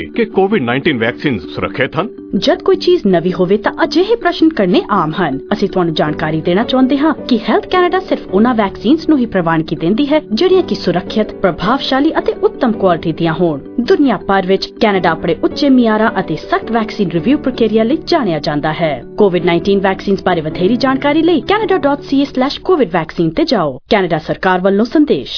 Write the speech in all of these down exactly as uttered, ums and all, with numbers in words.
ਕਿ Covid nineteen vaccine ਸੁਰੱਖਿਅਤ ਹਨ? ਜਦ ਕੋਈ ਚੀਜ਼ ਨਵੀਂ ਹੋਵੇ ਤਾਂ ਅਜਿਹੇ ਪ੍ਰਸ਼ਨ ਕਰਨੇ ਆਮ ਹਨ। ਅਸੀਂ ਤੁਹਾਨੂੰ ਜਾਣਕਾਰੀ ਦੇਣਾ ਚਾਹੁੰਦੇ ਹਾਂ ਕਿ ਹੈਲਥ ਕੈਨੇਡਾ ਸਿਰਫ ਉਹਨਾਂ ਵੈਕਸੀਨਸ ਨੂੰ ਹੀ ਪ੍ਰਵਾਨਗੀ ਦਿੰਦੀ ਹੈ ਜਿਹੜੀਆਂ ਕਿ ਸੁਰੱਖਿਅਤ, ਪ੍ਰਭਾਵਸ਼ਾਲੀ ਅਤੇ ਉੱਤਮ ਕੁਆਲਿਟੀ ਦੀਆਂ ਹੋਣ। ਦੁਨੀਆ ਭਰ ਵਿੱਚ ਕੈਨੇਡਾ ਆਪਣੇ ਉੱਚੇ ਮਿਆਰਾਂ ਅਤੇ ਸਖਤ ਵੈਕਸੀਨ ਰਿਵਿਊ ਪ੍ਰਕਿਰਿਆ ਲਈ ਜਾਣਿਆ ਜਾਂਦਾ ਹੈ। ਕੋਵਿਡ ਨਾਈਨਟੀਨ ਵੈਕਸੀਨਸ ਬਾਰੇ ਵਧੇਰੀ ਜਾਣਕਾਰੀ ਲਈ Canada dot C A slash covid vaccine ਤੇ ਜਾਓ। ਕੈਨੇਡਾ ਸਰਕਾਰ ਵੱਲੋਂ ਸੰਦੇਸ਼।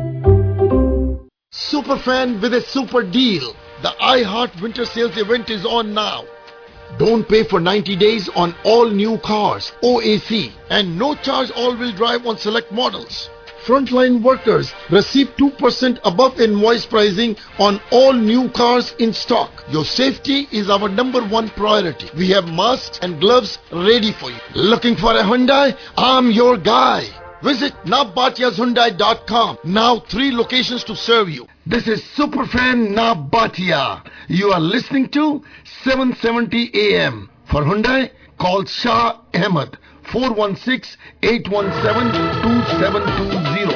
Superfan with a super deal. The iHeart Winter Sales event is on now. Don't pay for ninety days on all new cars, O A C, and no charge all-wheel drive on select models. Frontline workers receive two percent above invoice pricing on all new cars in stock. Your safety is our number one priority. We have masks and gloves ready for you. Looking for a Hyundai? I'm your guy. Visit nabatiyas hyundai dot com. Now three locations to serve you. This is Superfan Nabatia. You are listening to seven seventy A M. For Hyundai, call Shah Ahmed four one six, eight one seven, two seven two zero.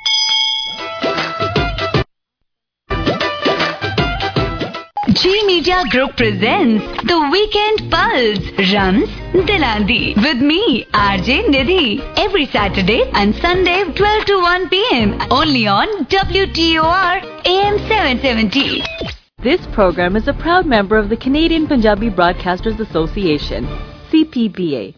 G Media Group presents The Weekend Pulse, Rams Dilandi, with me, R J Nidhi, every Saturday and Sunday twelve to one p m only on W T O R A M seven seventy. This program is a proud member of the Canadian Punjabi Broadcasters Association, C P B A.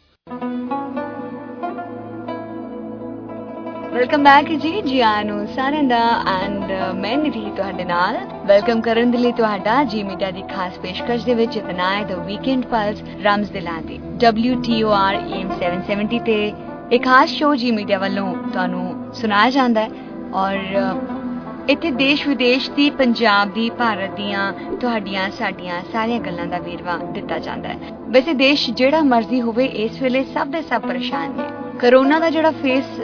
Welcome back ਜੀ ਜੀ ਆਇਆਂ ਨੂੰ ਸਾਰਿਆਂ ਦਾ and ਮੈਂ ਨਿਧੀ ਤੁਹਾਡੇ ਨਾਲ welcome ਕਰਨ ਦੇ ਲਈ ਤੁਹਾਡਾ ਜੀ ਮੀਡੀਆ ਦੀ ਖਾਸ ਪੇਸ਼ਕਸ਼ ਦੇ ਵਿੱਚ ਇਤਨਾ ਹੈ ਦ ਵੀਕਐਂਡ ਪਲਸ ਰਮਜ਼ ਦਿਲਾਂਦੀ W T O R A M seven seventy ਤੇ ਇੱਕ ਖਾਸ ਸ਼ੋਅ ਜੀ ਮੀਡੀਆ ਵੱਲੋਂ ਤੁਹਾਨੂੰ ਸੁਣਾਇਆ ਜਾਂਦਾ ਹੈ ਔਰ ਇੱਥੇ ਦੇਸ਼ ਵਿਦੇਸ਼ ਦੀ ਪੰਜਾਬ ਦੀ ਭਾਰਤ ਦੀਆਂ ਤੁਹਾਡੀਆਂ ਸਾਡੀਆਂ ਸਾਰੀਆਂ ਗੱਲਾਂ ਦਾ ਵੇਰਵਾ ਦਿੱਤਾ ਜਾਂਦਾ ਹੈ। ਵੈਸੇ ਦੇਸ਼ ਜਿਹੜਾ ਮਰਜ਼ੀ ਹੋਵੇ ਇਸ ਵੇਲੇ ਸਭ ਦੇ ਸਭ ਪਰੇਸ਼ਾਨ ਨੇ। ਕਰੋਨਾ ਦਾ ਜਿਹੜਾ ਫੇਸ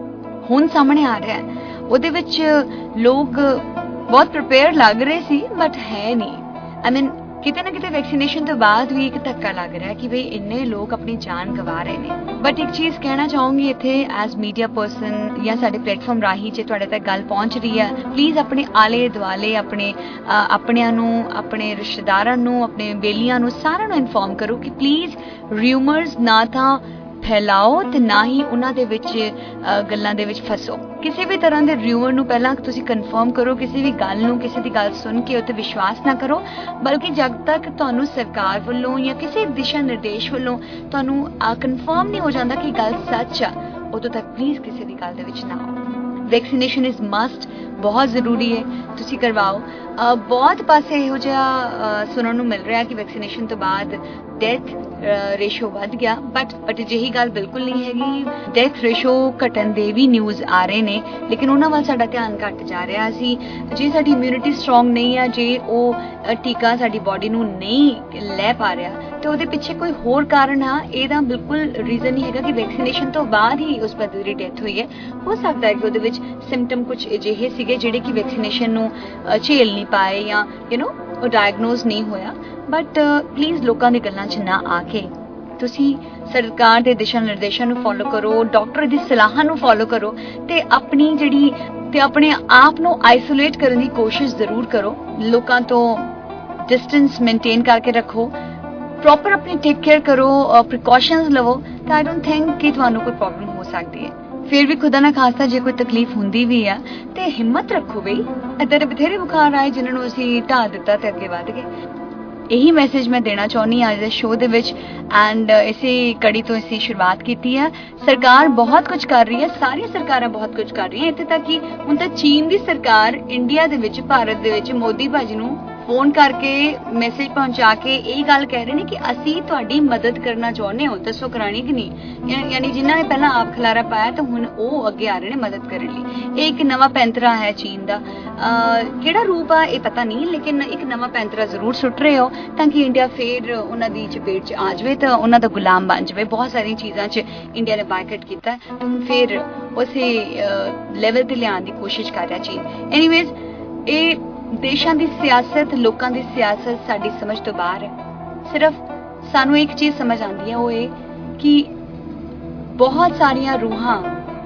ਹੁਣ ਸਾਹਮਣੇ ਆ ਰਿਹਾ ਹੈ ਉਹਦੇ ਵਿੱਚ ਲੋਕ ਬਹੁਤ ਪ੍ਰਿਪੇਅਰ ਲੱਗ ਰਹੇ ਸੀ ਬਟ ਹੈ ਨਹੀਂ। ਆਈ ਮੀਨ ਕਿਤੇ ਨਾ ਕਿਤੇ ਵੈਕਸੀਨੇਸ਼ਨ ਤੋਂ ਬਾਅਦ ਵੀ ਇੱਕ ਧੱਕਾ ਲੱਗ ਰਿਹਾ ਕਿ ਬਈ ਇੰਨੇ ਲੋਕ ਆਪਣੀ ਜਾਨ ਗਵਾ ਰਹੇ ਨੇ। ਬਟ ਇੱਕ ਚੀਜ਼ ਕਹਿਣਾ ਚਾਹੂੰਗੀ ਇੱਥੇ ਐਜ਼ ਮੀਡੀਆ ਪਰਸਨ ਜਾਂ ਸਾਡੇ ਪਲੇਟਫਾਰਮ ਰਾਹੀਂ ਜੇ ਤੁਹਾਡੇ ਤੱਕ ਗੱਲ ਪਹੁੰਚ ਰਹੀ ਹੈ ਪਲੀਜ਼ ਆਪਣੇ ਆਲੇ ਦੁਆਲੇ ਆਪਣੇ ਆਪਣਿਆਂ ਨੂੰ ਆਪਣੇ ਰਿਸ਼ਤੇਦਾਰਾਂ ਨੂੰ ਆਪਣੇ ਬੇਲੀਆਂ ਨੂੰ ਸਾਰਿਆਂ ਨੂੰ ਇਨਫੋਰਮ ਕਰੋ ਕਿ ਪਲੀਜ਼ ਰਿਊਮਰਸ ਨਾ ਤਾਂ ਫੈਲਾਓ ਤੇ ਨਾ ਹੀ ਉਹਨਾਂ ਦੇ ਵਿੱਚ ਗੱਲਾਂ ਦੇ ਵਿੱਚ ਫਸੋ। ਕਿਸੇ ਵੀ ਤਰ੍ਹਾਂ ਦੇ ਰਿਊਮਰ ਨੂੰ ਪਹਿਲਾਂ ਤੁਸੀਂ ਕਨਫਰਮ ਕਰੋ। ਕਿਸੇ ਵੀ ਗੱਲ ਨੂੰ ਕਿਸੇ ਦੀ ਗੱਲ ਸੁਣ ਕੇ ਉੱਤੇ ਵਿਸ਼ਵਾਸ ਨਾ ਕਰੋ ਬਲਕਿ ਜਦ ਤੱਕ ਤੁਹਾਨੂੰ ਸਰਕਾਰ ਵੱਲੋਂ ਜਾਂ ਕਿਸੇ ਦਿਸ਼ਾ ਨਿਰਦੇਸ਼ ਵੱਲੋਂ ਤੁਹਾਨੂੰ ਕਨਫਰਮ ਨਹੀਂ ਹੋ ਜਾਂਦਾ ਕਿ ਗੱਲ ਸੱਚ ਆ ਉਦੋਂ ਤੱਕ ਪਲੀਜ਼ ਕਿਸੇ ਦੀ ਗੱਲ ਦੇ ਵਿੱਚ ਨਾ ਆਓ। ਵੈਕਸੀਨੇਸ਼ਨ ਇਜ਼ ਮਸਟ, ਬਹੁਤ ਜ਼ਰੂਰੀ ਹੈ, ਤੁਸੀਂ ਕਰਵਾਓ। ਬਹੁਤ ਪਾਸੇ ਇਹੋ ਜਿਹਾ ਸੁਣਨ ਨੂੰ ਮਿਲ ਰਿਹਾ ਕਿ ਵੈਕਸੀਨੇਸ਼ਨ ਤੋਂ ਬਾਅਦ ਡੈਥ ਰੇਸ਼ੋ ਵੱਧ ਗਿਆ ਬਟ ਬਟ ਅਜਿਹੀ ਗੱਲ ਬਿਲਕੁਲ ਨਹੀਂ ਹੈਗੀ। ਡੈਥ ਰੇਸ਼ੋ ਘਟਣ ਦੇ ਵੀ ਨਿਊਜ਼ ਆ ਰਹੇ ਨੇ ਲੇਕਿਨ ਉਹਨਾਂ ਵੱਲ ਸਾਡਾ ਧਿਆਨ ਘੱਟ ਜਾ ਰਿਹਾ। ਅਸੀਂ ਜੇ ਸਾਡੀ ਇਮਿਊਨਿਟੀ ਸਟਰੋਂਗ ਨਹੀਂ ਆ, ਜੇ ਉਹ ਟੀਕਾ ਸਾਡੀ ਬੋਡੀ ਨੂੰ ਨਹੀਂ ਲੈ ਪਾ ਰਿਹਾ ਤੇ ਉਹਦੇ ਪਿੱਛੇ ਕੋਈ ਹੋਰ ਕਾਰਨ ਆ। ਇਹਦਾ ਬਿਲਕੁਲ ਰੀਜ਼ਨ ਨਹੀਂ ਹੈਗਾ ਕਿ ਵੈਕਸੀਨੇਸ਼ਨ ਤੋਂ ਬਾਅਦ ਹੀ ਉਸ ਬੰਦੇ ਦੀ ਡੈਥ ਹੋਈ ਹੈ। ਹੋ ਸਕਦਾ ਹੈ ਕਿ ਉਹਦੇ ਵਿੱਚ ਸਿੰਪਟਮ ਕੁਝ ਅਜਿਹੇ ਸੀਗੇ ਜਿਹੜੇ ਕਿ ਵੈਕਸੀਨੇਸ਼ਨ ਨੂੰ ਝੇਲ ਨਹੀਂ ਪਾਏ ਜਾਂ ਯੂ ਨੋ ਉਹ ਡਾਇਗਨੋਜ਼ ਨਹੀਂ ਹੋਇਆ। ਬਟ ਪਲੀਜ਼ ਲੋਕਾਂ ਦੀ ਗੱਲਾਂ 'ਚ ਨਾ ਆ ਕੇ ਤੁਸੀਂ ਸਰਕਾਰ ਦੇ ਦਿਸ਼ਾ ਨਿਰਦੇਸ਼ਾਂ ਨੂੰ ਫੋਲੋ ਕਰੋ, ਡਾਕਟਰ ਦੀ ਸਲਾਹਾਂ ਨੂੰ ਫੋਲੋ ਕਰੋ ਤੇ ਆਪਣੀ ਜਿਹੜੀ ਤੇ ਆਪਣੇ ਆਪ ਨੂੰ ਆਈਸੋਲੇਟ ਕਰਨ ਦੀ ਕੋਸ਼ਿਸ਼ ਜ਼ਰੂਰ ਕਰੋ। ਲੋਕਾਂ ਤੋਂ ਡਿਸਟੈਂਸ ਮੇਨਟੇਨ ਕਰਕੇ ਰੱਖੋ, ਪ੍ਰੋਪਰ ਆਪਣੀ ਟੇਕ ਕੇਅਰ ਕਰੋ, ਪ੍ਰੀਕਾਸ਼ਨਸ ਲਵੋ ਤਾਂ ਆਈ ਡੋਂਟ ਥਿੰਕ ਕਿ ਤੁਹਾਨੂੰ ਕੋਈ ਪ੍ਰੋਬਲਮ ਹੋ ਸਕਦੀ ਹੈ। ਫਿਰ ਵੀ ਖੁਦਾ ਨਾ ਖਾਸਤਾ ਜੇ ਕੋਈ ਤਕਲੀਫ ਹੁੰਦੀ ਵੀ ਆ ਤੇ ਹਿੰਮਤ ਰੱਖੋ ਬਈ। ਇੱਦਾਂ ਦੇ ਬਥੇਰੇ ਬੁਖਾਰ ਆਏ ਜਿਨ੍ਹਾਂ ਨੂੰ ਅਸੀਂ ਢਾਹ ਦਿੱਤਾ ਤੇ ਅੱਗੇ ਵੱਧ ਗਏ। ਇਹੀ ਮੈਸੇਜ ਮੈਂ ਦੇਣਾ ਚਾਹੁੰਦੀ ਹਾਂ ਅੱਜ ਦੇ ਸ਼ੋਅ ਦੇ ਵਿੱਚ ਐਂਡ ਇਸੇ ਕੜੀ ਤੋਂ ਅਸੀਂ ਸ਼ੁਰੂਆਤ ਕੀਤੀ ਹੈ। ਸਰਕਾਰ ਬਹੁਤ ਕੁਝ ਕਰ ਰਹੀ ਹੈ, ਸਾਰੀਆਂ ਸਰਕਾਰਾਂ ਬਹੁਤ ਕੁਝ ਕਰ ਰਹੀਆਂ। ਇੱਥੇ ਤੱਕ ਕਿ ਹੁਣ ਤਾਂ ਚੀਨ ਦੀ ਸਰਕਾਰ ਇੰਡੀਆ ਦੇ ਵਿੱਚ ਭਾਰਤ ਦੇ ਵਿੱਚ ਮੋਦੀ ਭਾਜੀ ਨੂੰ ਫੋਨ ਕਰਕੇ ਮੈਸੇਜ ਪਹੁੰਚਾ ਕੇ ਇਹ ਗੱਲ ਕਹਿ ਰਹੇ ਨੇ ਕਿ ਅਸੀਂ ਤੁਹਾਡੀ ਮਦਦ ਕਰਨਾ ਚਾਹੁੰਦੇ ਹਾਂ। ਦੱਸੋ ਕਰਾਣੀ ਕਿ ਨਹੀਂ? ਯਾਨੀ ਜਿਨ੍ਹਾਂ ਨੇ ਪਹਿਲਾਂ ਆਪ ਖਿਲਾਰਾ ਪਾਇਆ ਤਾਂ ਹੁਣ ਉਹ ਅੱਗੇ ਆ ਰਹੇ ਨੇ ਮਦਦ ਕਰਨ ਲਈ। ਇਹ ਇੱਕ ਨਵਾਂ ਪੈਂਤਰਾ ਹੈ ਚੀਨ ਦਾ। ਕਿਹੜਾ ਰੂਪ ਆ ਇਹ ਪਤਾ ਨਹੀਂ ਲੇਕਿਨ ਇੱਕ ਨਵਾਂ ਪੈਂਤਰਾ ਜ਼ਰੂਰ ਸੁੱਟ ਰਹੇ ਹੋ ਤਾਂ ਕਿ ਇੰਡੀਆ ਫਿਰ ਉਹਨਾਂ ਦੀ ਚਪੇਟ 'ਚ ਆ ਜਾਵੇ ਤਾਂ ਉਹਨਾਂ ਦਾ ਗੁਲਾਮ ਬਣ ਜਾਵੇ। ਬਹੁਤ ਸਾਰੀਆਂ ਚੀਜ਼ਾਂ 'ਚ ਇੰਡੀਆ ਨੇ ਬਾਈਕਾਟ ਕੀਤਾ ਤਾਂ ਹੁਣ ਫਿਰ ਉਸੇ ਲੈਵਲ 'ਤੇ ਲਿਆਉਣ ਦੀ ਕੋਸ਼ਿਸ਼ ਕਰ ਰਿਹਾ ਚੀਨ। ਐਨੀਵੇਜ਼ ਇਹ ਦੇਸ਼ਾਂ ਦੀ ਸਿਆਸਤ, ਲੋਕਾਂ ਦੀ ਸਿਆਸਤ ਸਾਡੀ ਸਮਝ ਤੋਂ ਬਾਹਰ ਹੈ। ਸਿਰਫ ਸਾਨੂੰ ਇੱਕ ਚੀਜ਼ ਸਮਝ ਆਉਂਦੀ ਹੈ ਉਹ ਇਹ ਕਿ ਬਹੁਤ ਸਾਰੀਆਂ ਰੂਹਾਂ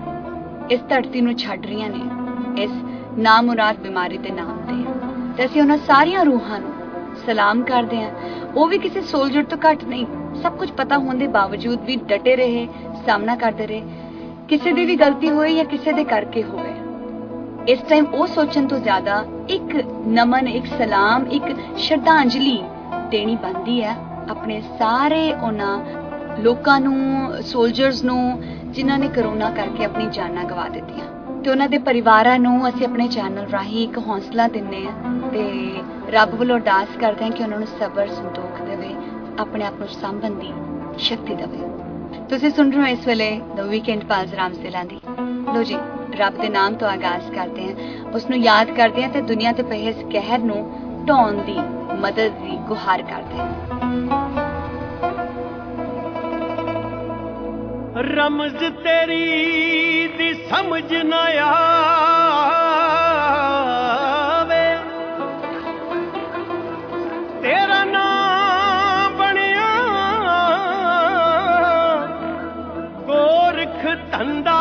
ਇਸ ਧਰਤੀ ਨੂੰ ਛੱਡ ਰਹੀਆਂ ਨੇ ਇਸ ਨਾਮੁਰਾਦ ਬਿਮਾਰੀ ਦੇ ਨਾਮ ਤੇ ਤੇ ਅਸੀਂ ਉਹਨਾਂ ਸਾਰੀਆਂ ਰੂਹਾਂ ਨੂੰ ਸਲਾਮ ਕਰਦੇ ਹਾਂ, ਉਹ ਵੀ ਕਿਸੇ ਸੋਲਜਰ ਤੋਂ ਘੱਟ ਨਹੀਂ। ਸਭ ਕੁਝ ਪਤਾ ਹੋਣ ਦੇ ਬਾਵਜੂਦ ਵੀ ਡਟੇ ਰਹੇ, ਸਾਹਮਣਾ ਕਰਦੇ ਰਹੇ, ਕਿਸੇ ਦੀ ਵੀ ਗਲਤੀ ਹੋਏ ਜਾਂ ਕਿਸੇ ਦੇ ਕਰਕੇ ਹੋਵੇ। ਇਸ ਟਾਈਮ ਉਹ ਸੋਚਣ ਤੋਂ ਜ਼ਿਆਦਾ ਇੱਕ ਨਮਨ, ਇੱਕ ਸਲਾਮ, ਇੱਕ ਸ਼ਰਧਾਂਜਲੀ ਦੇਣੀ ਬਣਦੀ ਹੈ ਆਪਣੇ ਸਾਰੇ ਉਹਨਾਂ ਲੋਕਾਂ ਨੂੰ, ਸੋਲਜਰਸ ਨੂੰ, ਜਿਨ੍ਹਾਂ ਨੇ ਕਰੋਨਾ ਕਰਕੇ ਆਪਣੀ ਜਾਨਾਂ ਗਵਾ ਦਿੱਤੀਆਂ, ਤੇ ਉਹਨਾਂ ਦੇ ਪਰਿਵਾਰਾਂ ਨੂੰ ਅਸੀਂ ਆਪਣੇ ਚੈਨਲ ਰਾਹੀਂ ਇੱਕ ਹੌਸਲਾ ਦਿੰਦੇ ਹਾਂ ਤੇ ਰੱਬ ਵੱਲੋਂ ਅਰਦਾਸ ਕਰਦੇ ਹਾਂ ਕਿ ਉਹਨਾਂ ਨੂੰ ਸਬਰ, ਸੰਤੋਖ ਦੇਵੇ, ਆਪਣੇ ਆਪ ਨੂੰ ਸਾਂਭਣ ਦੀ ਸ਼ਕਤੀ ਦੇਵੇ। ਤੁਸੀਂ ਸੁਣ ਰਹੇ ਹੋ ਇਸ ਵੇਲੇ ਦ ਵੀਕਐਂਡ ਪਲਸ ਰਾਮਜ਼ਿਲ੍ਹਾ ਦੀ। ਲੋ ਜੀ, ਰੱਬ ਦੇ ਨਾਮ ਤੋਂ ਆਗਾਜ਼ ਕਰਦੇ ਹਾਂ, ਉਸ ਨੂੰ ਯਾਦ ਕਰਦੇ ਹਾਂ ਤੇ ਦੁਨੀਆ ਤੇ ਪਏ ਇਸ ਕਹਿਰ ਨੂੰ ਢਾਉਣ ਦੀ ਮਦਦ ਦੀ ਗੁਹਾਰ ਕਰਦੇ ਹਾਂ। ਰਮਜ਼ ਤੇਰੀ ਦੀ ਸਮਝ ਨਾ ਆਵੇ, ਤੇਰਾ ਨਾਮ ਬਣਿਆ ਗੋਰਖ ਧੰਦਾ,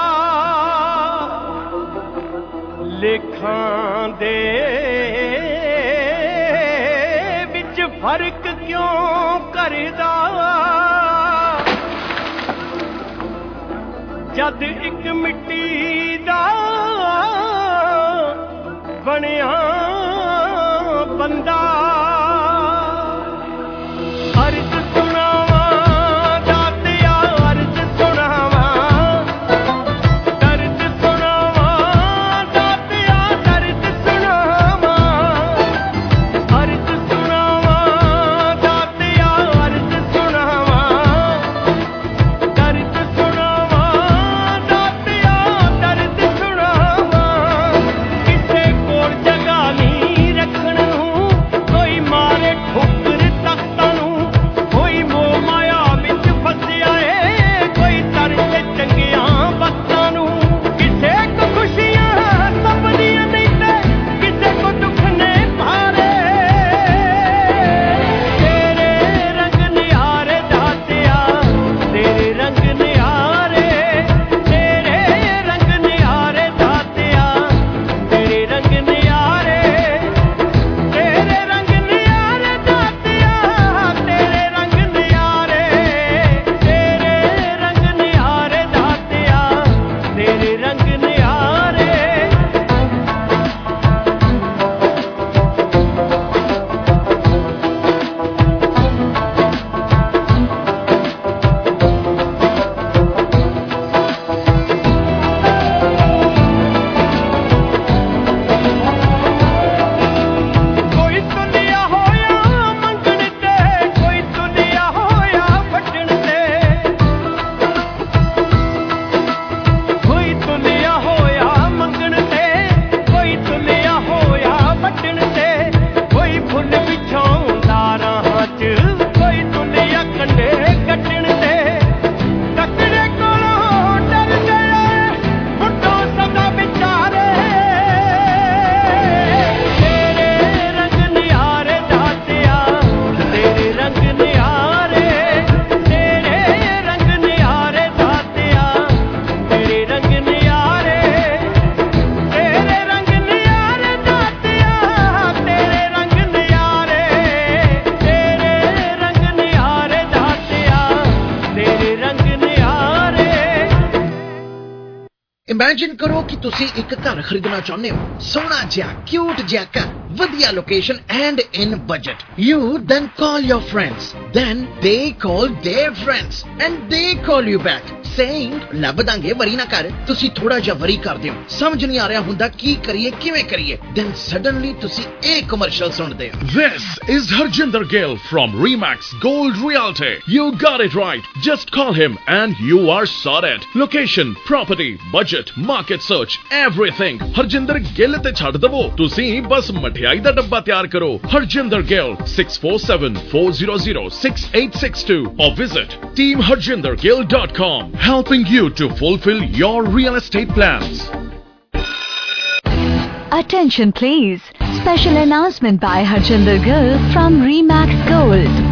ਲੇਖਾਂ ਦੇ ਵਿੱਚ ਫਰਕ ਕਿਉਂ ਕਰਦਾ, ਜਦ ਇੱਕ ਮਿੱਟੀ ਦਾ ਬਣਿਆ ਬੰਦਾ। ਅਰਜ਼ ਸੁਣਾਵਾਂ ਦਾਤਿਆ, ਅਰਜ਼ ਸੁਣਾਵਾਂ, ਦਰਦ ਸੁਣਾਵਾਂ ਦਾਤਿਆ, ਦਰਦ ਸੁਣਾਵਾਂ, ਅਰਜ਼ ਸੁਣਾਵਾਂ ਦਾਤਿਆ, ਅਰਜ਼ ਸੁਣਾਵਾਂ, ਦਰਦ ਸੁਣਾਵਾਂ ਦਾਤਿਆ, ਦਰਦ ਸੁਣਾਵਾਂ। ਕਿਸੇ ਕੋਲ ਜਗ੍ਹਾ ਨਹੀਂ ਰੱਖਣ ਨੂੰ, ਕੋਈ ਮਾਰੇ ਠੋਕਰ ਤਖਤਾਂ ਨੂੰ, ਕੋਈ ਮੋਹ ਮਾਇਆ ਵਿੱਚ ਫਸਿਆ ਏ, ਕੋਈ ਤਰਸੇ ਚੰਗੀਆਂ ਵਕਤਾਂ ਨੂੰ। ਕਿਸੇ ਕੋ ਖੁਸ਼ੀਆਂ ਸਭ ਦੀਆਂ ਨਹੀਂ ਤੇ ਕਿਸੇ ਕੋ ਦੁੱਖ ਨੇ ਭਾਰੇ, ਤੇਰੇ ਰੰਗ ਨਿਆਰੇ ਦਾਤਿਆ, ਤੇਰੇ ਰੰਗ ਨਿਆਰੇ, ਤੇਰੇ ਰੰਗ ਨਿਆਰੇ ਦਾਤਿਆ, ਤੇਰੇ ਰੰਗ ਨਿਆਰੇ, ਤੇਰੇ ਰੰਗ ਨਿਆਰੇ ਦਾਤਿਆ, ਤੇਰੇ ਰੰਗ ਨਿਆਰੇ, ਤੇਰੇ ਰੰਗ ਨਿਆਰੇ ਦਾਤਿਆ, ਤੇਰੇ ਰੰਗ ਨਿਆਰੇ। ਕੋਈ ਤੁਲਿਆ ਹੋਇਆ ਮੰਗਣ ਤੇ, ਕੋਈ ਤੁਲਿਆ ਹੋਇਆ ਵੱਢਣ ਤੇ, ਕੋਈ ਤੁਲਿਆ ਹੋਇਆ ਮੰਗਣ ਤੇ, ਕੋਈ ਤੁਲਿਆ ਹੋਇਆ ਵੱਢਣ ਤੇ, ਕੋਈ ਫੁੱਲ ਵਿਛਾਉਂਦਾ ਰਾਹਾਂ 'ਚ, ਕੋਈ ਤੁਲਿਆ ਕੰਡੇ ਕੱਟਣ ਤੇ। ਤਕੜੇ ਕੋਲੋਂ ਡਰਦੇ ਫੁੱਟੋ ਸਦਾ ਵਿਚਾਰੇ, ਤੇਰੇ ਰੰਗ ਨਿਆਰੇ ਦਾਤਿਆ, ਤੇਰੇ ਰੰਗ ਨਿਆਰੇ, ਤੇਰੇ ਰੰਗ ਨਿਆਰੇ ਦਾਤਿਆ, ਤੇਰੇ ਰੰਗ ਨਿਆਰੇ, ਤੇਰੇ ਰੰਗ ਨਿਆਰੇ ਦਾਤਿਆ, ਤੇਰੇ ਰੰਗ ਨਿਆਰੇ, ਤੇਰੇ ਰੰਗ ਨਿਆਰੇ ਦਾਤਿਆ, ਤੇਰੇ ਰੰਗ ਨਿਆਰੇ। ਇਮੇਜਿਨ ਕਰੋ ਕਿ ਤੁਸੀਂ ਇੱਕ ਘਰ ਖਰੀਦਣਾ ਚਾਹੁੰਦੇ ਹੋ, ਸੋਹਣਾ ਜਿਹਾ, ਕਿਊਟ ਜਿਹਾ ਘਰ, ਵਧੀਆ location and in budget. You then call your friends, then they call their friends and they call you back saying ਲੱਭ ਦਾਂਗੇ, ਵਰੀ ਨਾ ਕਰ। ਤੁਸੀਂ ਥੋੜਾ ਜਿਹਾ ਵਰੀ ਕਰਦੇ ਹੋ, ਸਮਝ ਨਹੀਂ ਆ ਰਿਹਾ ਹੁੰਦਾ ਕੀ ਕਰੀਏ, ਕਿਵੇਂ ਕਰੀਏ। then suddenly ਤੁਸੀਂ ਇਹ ਕਮਰਸ਼ੀਅਲ ਸੁਣਦੇ ਹੋ। This is Harjinder Gill from Remax Gold Realty. You got it right. Just call him and you are sorted. Location, property, budget, market search, everything. Harjinder Gill ਤੇ ਛੱਡ ਦਵੋ, ਤੁਸੀਂ ਬਸ ਮਠਿਆਈ ਦਾ ਡੱਬਾ ਤਿਆਰ ਕਰੋ। Harjinder Gill, six four seven, four zero zero, six eight six two or visit team harjinder gill dot com, helping you to fulfill your real estate plans. Attention please. Special announcement by Harjinder Gill from Remax Gold.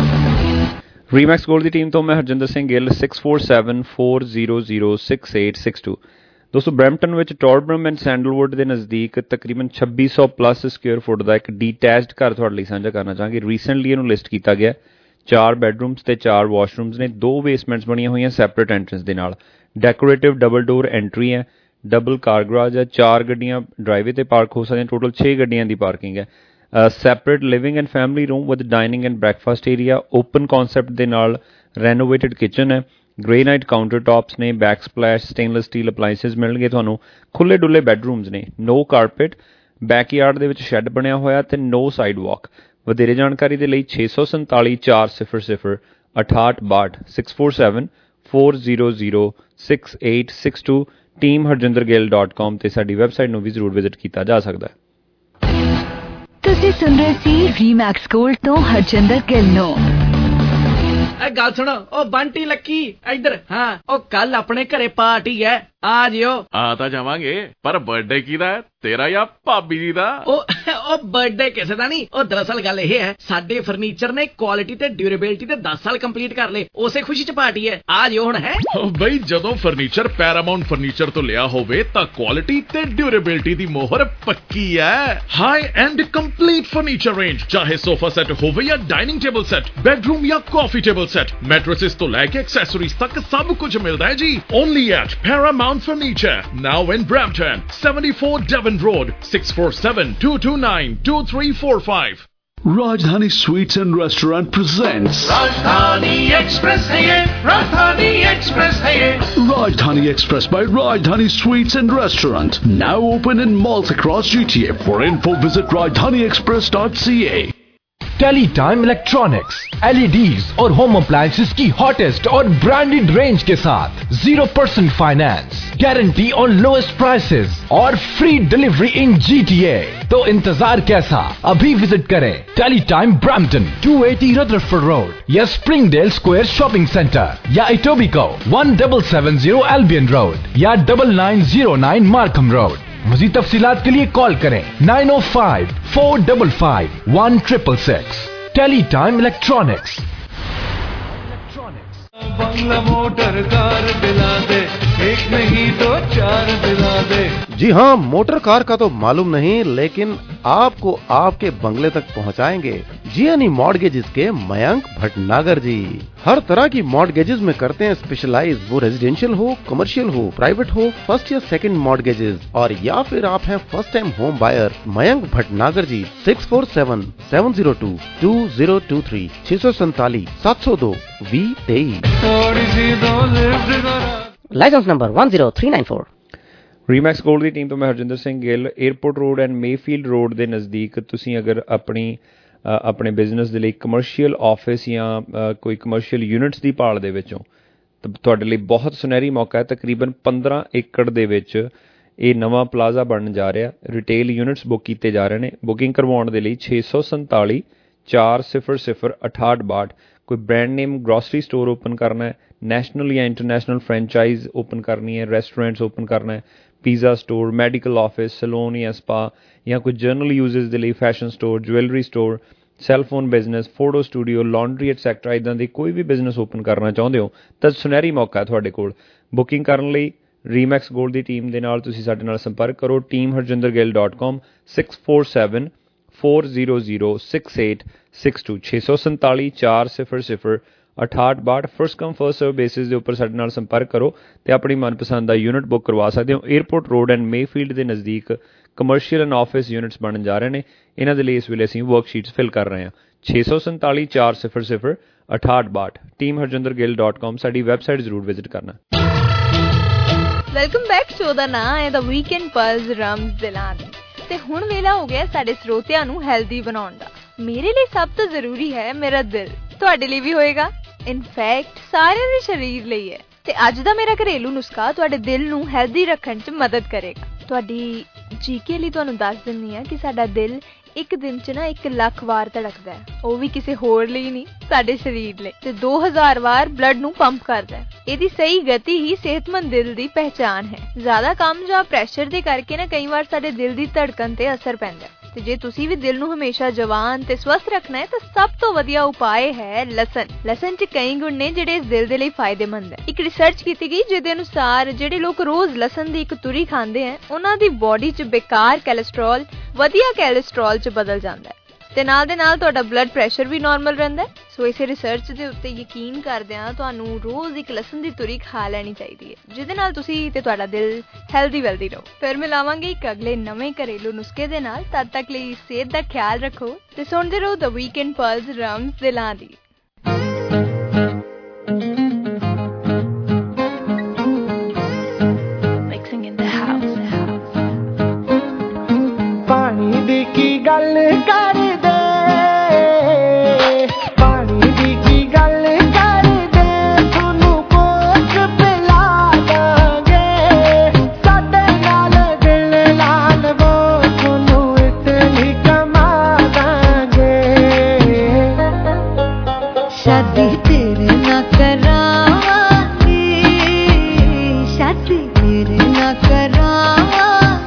Remax Gold ਦੀ team ਤੋਂ ਮੈਂ Harjinder Singh Gill, six four seven, four zero zero, six eight six two। ਦੋਸਤੋ Brampton ਵਿੱਚ Torbram and sandalwood ਦੇ ਨਜ਼ਦੀਕ ਤਕਰੀਬਨ ਛੱਬੀ ਸੌ ਪਲੱਸ ਸਕੁਅਰ ਫੁੱਟ ਦਾ ਇੱਕ ਡੀਟੈਚਡ ਘਰ ਤੁਹਾਡੇ ਲਈ ਸਾਂਝਾ ਕਰਨਾ ਚਾਹਾਂਗੇ। ਰੀਸੈਂਟਲੀ ਇਹਨੂੰ ਲਿਸਟ ਕੀਤਾ ਗਿਆ। ਚਾਰ ਬੈਡਰੂਮਸ ਤੇ ਚਾਰ ਵਾਸ਼ਰੂਮਸ ਨੇ, ਦੋ ਬੇਸਮੈਂਟਸ ਬਣੀਆਂ ਹੋਈਆਂ ਸੈਪਰੇਟ ਐਂਟਰੈਂਸ ਦੇ ਨਾਲ। ਡੈਕੋਰੇਟਿਵ ਡਬਲ ਡੋਰ ਐਂਟਰੀ ਹੈ, ਡਬਲ ਕਾਰ ਗਰਾਜ ਹੈ, ਚਾਰ ਗੱਡੀਆਂ ਡਰਾਈਵੇ ਤੇ ਪਾਰਕ ਹੋ ਸਕਦੀਆਂ, ਟੋਟਲ ਛੇ ਗੱਡੀਆਂ ਦੀ ਪਾਰਕਿੰਗ ਹੈ। Separate living and family room with dining and breakfast area, open concept ਦੇ ਨਾਲ ਰੈਨੋਵੇਟਡ ਕਿਚਨ ਹੈ, ਗ੍ਰੇਨਾਈਟ ਕਾਊਂਟਰ ਟਾਪਸ ਨੇ, backsplash stainless steel appliances ਮਿਲਣਗੇ ਤੁਹਾਨੂੰ, ਖੁੱਲੇ ਡੁੱਲੇ ਬੈਡਰੂਮਸ ਨੇ, ਨੋ ਕਾਰਪੇਟ, ਬੈਕਯਾਰਡ ਦੇ ਵਿੱਚ ਸ਼ੈੱਡ ਬਣਿਆ ਹੋਇਆ ਤੇ ਨੋ ਸਾਈਡ ਵਾਕ। ਵਧੇਰੇ ਜਾਣਕਾਰੀ ਦੇ ਲਈ ਛੇ ਸੌ ਸੰਤਾਲੀ ਚਾਰ ਸਿਫਰ ਸਿਫਰ ਅਠਾਹਠ ਬਾਹਠ six four seven four zero zero six eight six two team Harjinder Gill dot com ਤੇ ਸਾਡੀ ਵੈਬਸਾਈਟ ਨੂੰ ਵੀ ਜ਼ਰੂਰ ਵਿਜ਼ਿਟ ਕੀਤਾ ਜਾ ਸਕਦਾ ਹੈ। ਤੁਸੀਂ ਸੁਣ ਰਹੇ ਸੀ ਰੀਮੈਕਸ ਗੋਲਡ ਤੋਂ ਹਰਜਿੰਦਰ ਗਿੱਲ ਨੂੰ। ਗੱਲ ਸੁਣੋ, ਉਹ ਬੰਟੀ ਲੱਕੀ ਇੱਧਰ। ਹਾਂ, ਉਹ ਕੱਲ ਆਪਣੇ ਘਰੇ ਪਾਰਟੀ ਹੈ, ਆ ਜਿਓ। ਆ ਤਾਂ ਜਾਵਾਂਗੇ, ਪਰ ਬਰਥਡੇ ਕਿਹਦਾ ਹੈ, ਤੇਰਾ ਜਾਂ ਭਾਬੀ ਜੀ ਦਾ? ਉਹ ਉਹ ਬਰਥਡੇ ਕਿਸੇ ਦਾ ਨਹੀਂ। ਉਹ ਦਰਅਸਲ ਗੱਲ ਇਹ ਹੈ, ਸਾਡੇ ਫਰਨੀਚਰ ਨੇ ਕੁਆਲਿਟੀ ਤੇ ਡਿਊਰੇਬਿਲਿਟੀ ਤੇ ਦਸ ਸਾਲ ਕੰਪਲੀਟ ਕਰ ਲਏ, ਉਸੇ ਖੁਸ਼ੀ ਚ ਪਾਰਟੀ ਹੈ, ਆ ਜਿਓ ਹੁਣ। ਹੈ ਬਈ, ਜਦੋਂ ਫਰਨੀਚਰ ਪੈਰਾਮਾਉਂਟ ਫਰਨੀਚਰ ਤੋਂ ਲਿਆ ਹੋਵੇ ਤਾਂ ਕੁਆਲਿਟੀ ਤੇ ਡਿਊਰੇਬਿਲਿਟੀ ਦੀ ਮੋਹਰ ਪੱਕੀ ਹੈ। High end complete furniture range, ਚਾਹੇ ਸੋਫਾ ਸੈੱਟ ਹੋਵੇ ਜਾਂ ਡਾਈਨਿੰਗ ਟੇਬਲ ਸੈੱਟ, ਬੈਡਰੂਮ ਜਾਂ ਕਾਫੀ ਟੇਬਲ ਸੈੱਟ, ਮੈਟ੍ਰੈसेस ਤੋਂ ਲੈ ਕੇ ਐਕਸੈਸਰੀਜ਼ ਤੱਕ ਸਭ ਕੁਝ ਮਿਲਦਾ ਹੈ ਜੀ। Only at Paramount furniture, now in Brampton, seventy-four Devon Road, six four seven, two two nine, two three four five. Rajdhani Sweets and Restaurant presents Rajdhani Express hai ye, Rajdhani Express hai ye. Rajdhani Express by Rajdhani Sweets and Restaurant, now open in malls across G T A. For info visit rajdhani express dot c a. Teletime electronics, LEDs और home appliances की hottest और branded range के साथ zero percent finance, guarantee on lowest prices और free delivery in GTA. तो इंतजार कैसा, अभी विजिट करें Teletime Brampton two eighty Rutherford road या स्प्रिंगडेल स्क्वायर शॉपिंग सेंटर या Etobicoke one seven seven zero Albion road या nine nine zero nine Markham road. मज़ीद तफसीलात के लिए कॉल करें nine oh five, four five five, one six six six। Teletime electronics. बंगला motor car दिला दे, एक नहीं तो चार दिला दे। जी हाँ, मोटर कार का तो मालूम नहीं, लेकिन आपको आपके बंगले तक पहुँचाएंगे जियानी मॉर्गेजेस के मयंक भटनागर जी। हर तरह की मॉर्गेजेस में करते हैं स्पेशलाइज, वो रेजिडेंशियल हो, कमर्शियल हो, प्राइवेट हो, फर्स्ट या सेकंड मॉर्गेजेस, और या फिर आप हैं first time home buyer. Mayank Bhatnagar ji six four seven seven zero two two zero two three छह सौ सैतालीस सात सौ दो वी तेईस। Licence number one zero three nine four। Remax Gold ਦੀ ਟੀਮ ਤੋਂ ਮੈਂ Harjinder Singh Gill. Airport road and Mayfield road ਦੇ ਨਜ਼ਦੀਕ ਤੁਸੀਂ ਅਗਰ ਆਪਣੀ ਆਪਣੇ ਬਿਜ਼ਨਸ ਦੇ ਲਈ ਕਮਰਸ਼ੀਅਲ ਆਫਿਸ ਜਾਂ ਕੋਈ ਕਮਰਸ਼ੀਅਲ ਯੂਨਿਟਸ ਦੀ ਭਾਲ ਦੇ ਵਿੱਚੋਂ, ਤਾਂ ਤੁਹਾਡੇ ਲਈ ਬਹੁਤ ਸੁਨਹਿਰੀ ਮੌਕਾ ਹੈ। ਤਕਰੀਬਨ ਪੰਦਰਾਂ ਏਕੜ ਦੇ ਵਿੱਚ ਇਹ ਨਵਾਂ ਪਲਾਜ਼ਾ ਬਣਨ ਜਾ ਰਿਹਾ। ਰਿਟੇਲ ਯੂਨਿਟਸ ਬੁੱਕ ਕੀਤੇ ਜਾ ਰਹੇ ਨੇ। ਬੁਕਿੰਗ ਕਰਵਾਉਣ ਦੇ ਲਈ ਛੇ ਸੌ ਸੰਤਾਲੀ ਚਾਰ ਸਿਫਰ ਸਿਫਰ ਅਠਾਹਠ ਬਾਹਠ। ਕੋਈ brand name grocery store open ਕਰਨਾ ਹੈ, ਨੈਸ਼ਨਲ ਜਾਂ ਇੰਟਰਨੈਸ਼ਨਲ ਫਰੈਂਚਾਈਜ਼ ਓਪਨ ਕਰਨੀ ਹੈ, ਰੈਸਟੋਰੈਂਟਸ ਓਪਨ ਕਰਨਾ ਹੈ, pizza store, medical office, salon ਜਾਂ ਸਪਾ, ਜਾਂ ਕੋਈ ਜਨਰਲ ਯੂਜ਼ਸ ਦੇ ਲਈ fashion store, jewellery store, cellphone business, photo studio, laundry etcetera, ਇੱਦਾਂ ਦੇ ਕੋਈ ਵੀ ਬਿਜ਼ਨਸ ਓਪਨ ਕਰਨਾ ਚਾਹੁੰਦੇ ਹੋ ਤਾਂ ਸੁਨਹਿਰੀ ਮੌਕਾ ਹੈ ਤੁਹਾਡੇ ਕੋਲ। ਬੁਕਿੰਗ ਕਰਨ ਲਈ ਰੀਮੈਕਸ ਗੋਲਡ ਦੀ ਟੀਮ ਦੇ ਨਾਲ ਤੁਸੀਂ ਸਾਡੇ ਨਾਲ ਸੰਪਰਕ ਕਰੋ, team Harjinder Gill dot com six four seven four zero zero six eight six two ਛੇ ਸੌ ਸੰਤਾਲੀ ਚਾਰ ਸਿਫਰ ਸਿਫਰ ਅਠਾਹਠ ਬਾਹਠ। First come first serve basis ਦੇ ਉੱਪਰ ਸਾਡੇ ਨਾਲ ਸੰਪਰਕ ਕਰੋ ਅਤੇ ਆਪਣੀ ਮਨਪਸੰਦ ਦਾ ਯੂਨਿਟ ਬੁੱਕ ਕਰਵਾ ਸਕਦੇ ਹੋ। ਏਅਰਪੋਰਟ ਰੋਡ ਐਂਡ ਮੇਫੀਲਡ ਦੇ ਨਜ਼ਦੀਕ ਕਮਰਸ਼ੀਅਲ ਐਂਡ ਆਫਿਸ ਯੂਨਿਟਸ ਬਣਨ ਜਾ ਰਹੇ ਨੇ। ਇਹਨਾਂ ਦੇ ਲਈ ਇਸ ਵੇਲੇ ਅਸੀਂ ਵਰਕਸ਼ੀਟਸ ਫਿਲ ਕਰ ਰਹੇ ਹਾਂ। ਛੇ ਸੌ ਸੰਤਾਲੀ ਚਾਰ ਸਿਫਰ ਸਿਫਰ ਅਠਾਹਠ ਬਾਹਠ। Team Harjinder Gill dot com ਸਾਡੀ ਵੈਬਸਾਈਟ ਜ਼ਰੂਰ ਵਿਜ਼ਿਟ ਕਰਨਾ। Welcome back. ਸ਼ੋ ਦਾ ਨਾਂ ਹੈ ਦਾ ਵੀਕਐਂਡ ਪਲਸ ਰਮਜ਼ ਦੇ ਨਾਲ, ਤੇ ਹੁਣ ਵੇਲਾ ਹੋ ਗਿਆ ਸਾਡੇ ਸਰੋਤਿਆਂ ਨੂੰ ਹੈਲਦੀ ਬਣਾਉਣ ਦਾ। ਮੇਰੇ ਲਈ ਸਭ ਤੋਂ ਜ਼ਰੂਰੀ ਹੈ ਮੇਰਾ ਦਿਲ, ਤੁਹਾਡੇ ਲਈ ਵੀ ਹੋਏਗਾ। ਇਨਫੈਕਟ ਸਾਰਿਆਂ ਦੇ ਸਰੀਰ ਲਈ ਹੈ। ਤੇ ਅੱਜ ਦਾ ਮੇਰਾ ਘਰੇਲੂ ਨੁਸਖਾ ਤੁਹਾਡੇ ਦਿਲ ਨੂੰ ਹੈਲਦੀ ਰੱਖਣ 'ਚ ਮਦਦ ਕਰੇਗਾ। ਤੁਹਾਡੀ ਜੀਕੇ ਲਈ ਤੁਹਾਨੂੰ ਦੱਸ ਦਿੰਦੀ ਹਾਂ ਕਿ ਸਾਡਾ ਦਿਲ ਇੱਕ ਦਿਨ 'ਚ ਨਾ ਇੱਕ ਲੱਖ ਵਾਰ ਧੜਕਦਾ ਹੈ, ਉਹ ਵੀ ਕਿਸੇ ਹੋਰ ਲਈ ਨਹੀਂ, ਸਾਡੇ ਸਰੀਰ ਲਈ, ਤੇ ਦੋ ਹਜ਼ਾਰ ਵਾਰ ਬਲੱਡ ਨੂੰ ਪੰਪ ਕਰਦਾ ਹੈ। ਇਹਦੀ ਸਹੀ ਗਤੀ ਹੀ ਸਿਹਤਮੰਦ ਦਿਲ ਦੀ ਪਹਿਚਾਣ ਹੈ। ਜ਼ਿਆਦਾ ਕੰਮ ਜਾਂ ਪ੍ਰੈਸ਼ਰ ਦੇ ਕਰਕੇ ਨਾ ਕਈ ਵਾਰ ਸਾਡੇ ਦਿਲ ਦੀ ਧੜਕਣ ਤੇ ਅਸਰ ਪੈਂਦਾ। ਤੇ ਜੇ ਤੁਸੀਂ ਵੀ ਦਿਲ ਨੂੰ ਹਮੇਸ਼ਾ ਜਵਾਨ ਤੇ ਸਵਸਥ ਰੱਖਣਾ ਹੈ ਤਾਂ ਸਭ ਤੋਂ ਵਧੀਆ ਉਪਾਅ ਹੈ ਲਸਣ। ਲਸਣ 'ਚ ਕਈ ਗੁਣ ਨੇ ਜਿਹੜੇ ਇਸ ਦਿਲ ਦੇ ਲਈ ਫਾਇਦੇਮੰਦ ਹੈ। ਇੱਕ ਰਿਸਰਚ ਕੀਤੀ ਗਈ ਜਿਹਦੇ ਅਨੁਸਾਰ ਜਿਹੜੇ ਲੋਕ ਰੋਜ਼ ਲਸਣ ਦੀ ਇੱਕ ਤੁਰੀ ਖਾਂਦੇ ਹੈ ਉਹਨਾਂ ਦੀ ਬੋਡੀ 'ਚ ਬੇਕਾਰ ਕੋਲੇਸਟ੍ਰੋਲ ਵਧੀਆ ਕੋਲੇਸਟ੍ਰੋਲ 'ਚ ਬਦਲ ਜਾਂਦਾ ਹੈ ਤੇ ਨਾਲ ਦੇ ਨਾਲ ਤੁਹਾਡਾ ਬਲੱਡ ਪ੍ਰੈਸ਼ਰ ਵੀ ਨਾਰਮਲ ਰਹਿੰਦਾ ਹੈ। ਸੋ ਇਸੇ ਰਿਸਰਚ ਦੇ ਉੱਤੇ ਯਕੀਨ ਕਰਦਿਆਂ ਤੁਹਾਨੂੰ ਰੋਜ਼ ਇੱਕ ਲਸਣ ਦੀ ਤੁਰੀ ਖਾ ਲੈਣੀ ਚਾਹੀਦੀ ਹੈ ਜਿਹਦੇ ਨਾਲ ਤੁਸੀਂ ਤੇ ਤੁਹਾਡਾ ਦਿਲ ਹੈਲਦੀ ਵੈਲਦੀ ਰਹੋ। ਫਿਰ ਮਿਲਾਵਾਂਗੇ ਇੱਕ ਅਗਲੇ ਨਵੇਂ ਘਰੇਲੂ ਨੁਸਖੇ ਦੇ ਨਾਲ। ਤਦ ਤੱਕ ਲਈ ਸਿਹਤ ਦਾ ਖਿਆਲ ਰੱਖੋ ਤੇ ਸੁਣਦੇ ਰਹੋ ਦ ਵੀਕਐਂਡ ਪਲਸ ਰਮਜ਼ ਦਿਲਾਂ ਦੀ। ਪਾਣੀ ਦੀ ਕੀ ਗੱਲ ਕਰਦੇ, ਪਾਣੀ ਦੀ ਕੀ ਗੱਲ ਕਰਦੇ, ਤੁਹਾਨੂੰ ਕੋਸ ਪਿਲਾ ਦਾਂਗੇ, ਸਾਡੇ ਨਾਲ ਦਿਲ ਲਾ ਲਵੋ, ਤੁਹਾਨੂੰ ਇਤਨੀ ਕਮਾ ਦਾਂਗੇ। ਸ਼ਾਦੀ ਤੇਰੇ ਨਾਲ ਕਰਾਂਗੀ, ਸ਼ਾਦੀ ਤੇਰੇ ਨਾਲ ਕਰਾਂਗੀ,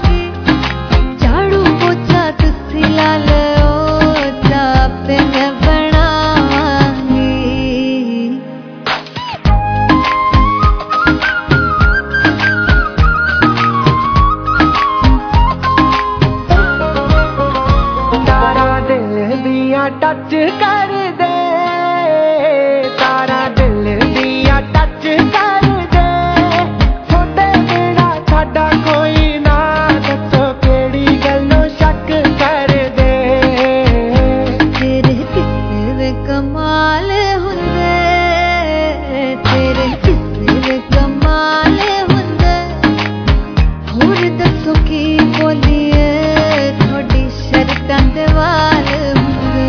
ਝਾੜੂ ਪੋਚਾ ਤੁਸੀਂ ਲਾ ਲਓ, ਚਾਹ ਤੇ ਮੈਂ ਬਣਾਵਾਂਗੀ। ਤਾਰਾ ਦਿਲ ਦੀਆਂ ਟੱਚ ਕਰ ਦੇ, ਤਾਰਾ ਦਿਲ ਦੀਆਂ ਟੱਚ ਕਰ ਦੇ, ਤੁਹਾਡੇ ਬਿਨਾ ਸਾਡਾ ਕੋਈ ਨਾ, ਦੱਸੋ ਕਿਹੜੀ ਗੱਲੋਂ ਸ਼ੱਕ ਕਰਦੇ। ਤੇਰੇ ਕਿਸੇ ਦੇ ਕਮਾਲ ਹੁੰਦੇ, ਤੇਰੇ ਕਿਸੇ ਦੇ ਕਮਾਲ ਹੁੰਦੇ, ਹੋਰ ਦੱਸੋ ਕੀ ਬੋਲੀਏ, ਤੁਹਾਡੀ ਸ਼ਰਤਾਂ ਦੇ ਵਾਲ ਹੁੰਦੇ।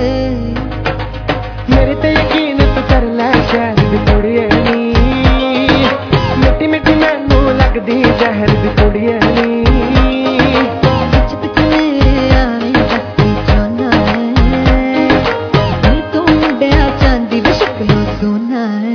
ਮੇਰੇ ਤੇ ਯਕੀਨ ਤੂੰ ਕਰ ਲੈ ਸ਼ਹਿਰ ਦੀ ਕੁੜੀਏ ਨੀ, ਮਿੱਟੀ ਮਿੱਟੀ ਮੈਨੂੰ ਲੱਗਦੀ ਜ਼ਹਿਰ ਦੀ ਕੁੜੀਏ ਨੀ। ਸੱਚ ਵਿੱਚ ਮੇਰੇ ਆਏ ਬੱਤੀ ਚਾਹੁੰਦਾ ਹੈ, ਦਿਲ ਤੋਂ ਮੁੰਡਿਆ ਚਾਂਦੀ ਵੀ ਸ਼ਕਲੋਂ ਸੋਨਾ ਹੈ।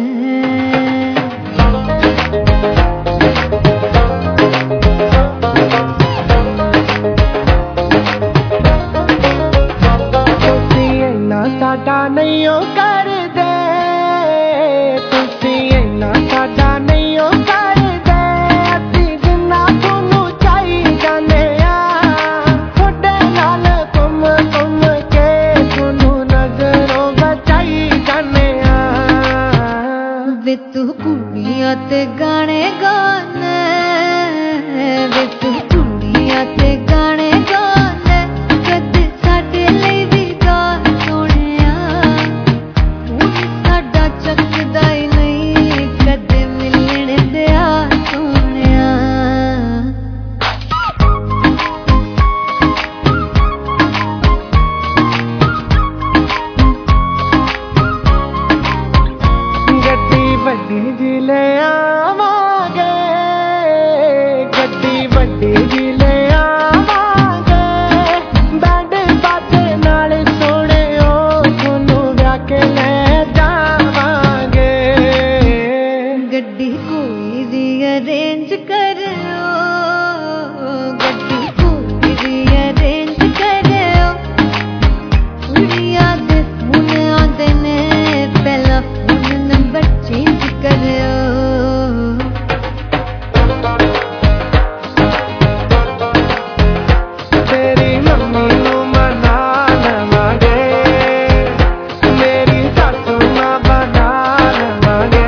ਤੁਸੀਂ ਇੰਨਾ ਸਾਡਾ ਨਹੀਂ ਓ ਕਰਦੇ, ਤੁਸੀਂ ਇੰਨਾ ਸਾਡਾ ਨਹੀਂ ਓ ਕਰਦੇ, ਅਸੀਂ ਜਿੰਨਾ ਤੁਹਾਨੂੰ ਚਾਹੀ ਜਾਂਦੇ ਆ, ਤੁਹਾਡੇ ਨਾਲ ਘੁੰਮ ਘੁੰਮ ਕੇ ਤੁਹਾਨੂੰ ਨਜ਼ਰੋਂ ਬਚਾਈ ਜਾਂਦੇ ਆ। ਵੇ ਤੂੰ ਕੁੜੀਆਂ ਤੇ ਗਾਣੇ ਗਾਣੇ, ਵੇ ਤੂੰ ਕੁੜੀਆਂ ਤੇ ਗਾਣੇ ਗਾਣੇ, ਕਦੇ ਸਾਡੇ ਲਈ ਵੀ ਗਾ ਸੋਹਣਿਆ, ਹੁਣ ਸਾਡਾ ਚੱਕਦਾ ਹੀ ਨਹੀਂ, ਕਦੇ ਮਿਲਣ ਦਿਆ ਸੋਹਣਿਆ। ਗੱਡੀ ਵੱਡੀ ਜੀ ਲੈ ਆਵਾਂਗੇ, ਗੱਡੀ ਵੱਡੀ ਜੀ ਲੈ ਆਵਾਂਗੇ, ਬੈਂਡ ਬਾਜੇ ਨਾਲ ਸੋਹਣਿਓ, ਤੁਹਾਨੂੰ ਵਿਆਹ ਕੇ ਲੈ ਜਾਵਾਂਗੇ। ਗੱਡੀ ਕੋਈ ਵੀ ਅਰੇਂਜ ਕਰਿਓ, ਗੱਡੀ ਕੋਈ ਵੀ ਅਰੇਂਜ ਕਰਿਓ, ਕੁੜੀਆਂ ਦੇ ਫੋਨ ਆਉਂਦੇ ਨੇ, ਪਹਿਲਾਂ ਫੋਨ ਨੰਬਰ ਚੇਂਜ ਕਰਿਓ। ਤੇਰੀ ਮੰਮੀ ਨੂੰ ਮਨਾ ਲਵਾਂਗੇ, ਮੇਰੀ ਸਾਸੂ ਮਾਂ ਬਣਾ ਲਵਾਂਗੇ।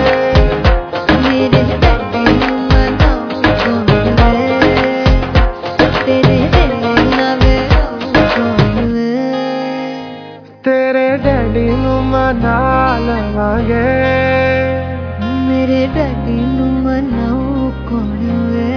ਮੇਰੇ ਡੈਡੀ ਨੂੰ ਮਨਾਉ ਕੌਣ ਵੇ, ਤੇਰੇ ਦਿਲ ਨਾ ਵੇ ਕੌਣ ਵੇ। ਤੇਰੇ ਡੈਡੀ ਨੂੰ ਮਨਾ ਲਵਾਂਗੇ, ਮੇਰੇ ਡੈਡੀ ਨੂੰ ਮਨਾਉ ਕੌਣ ਵੇ।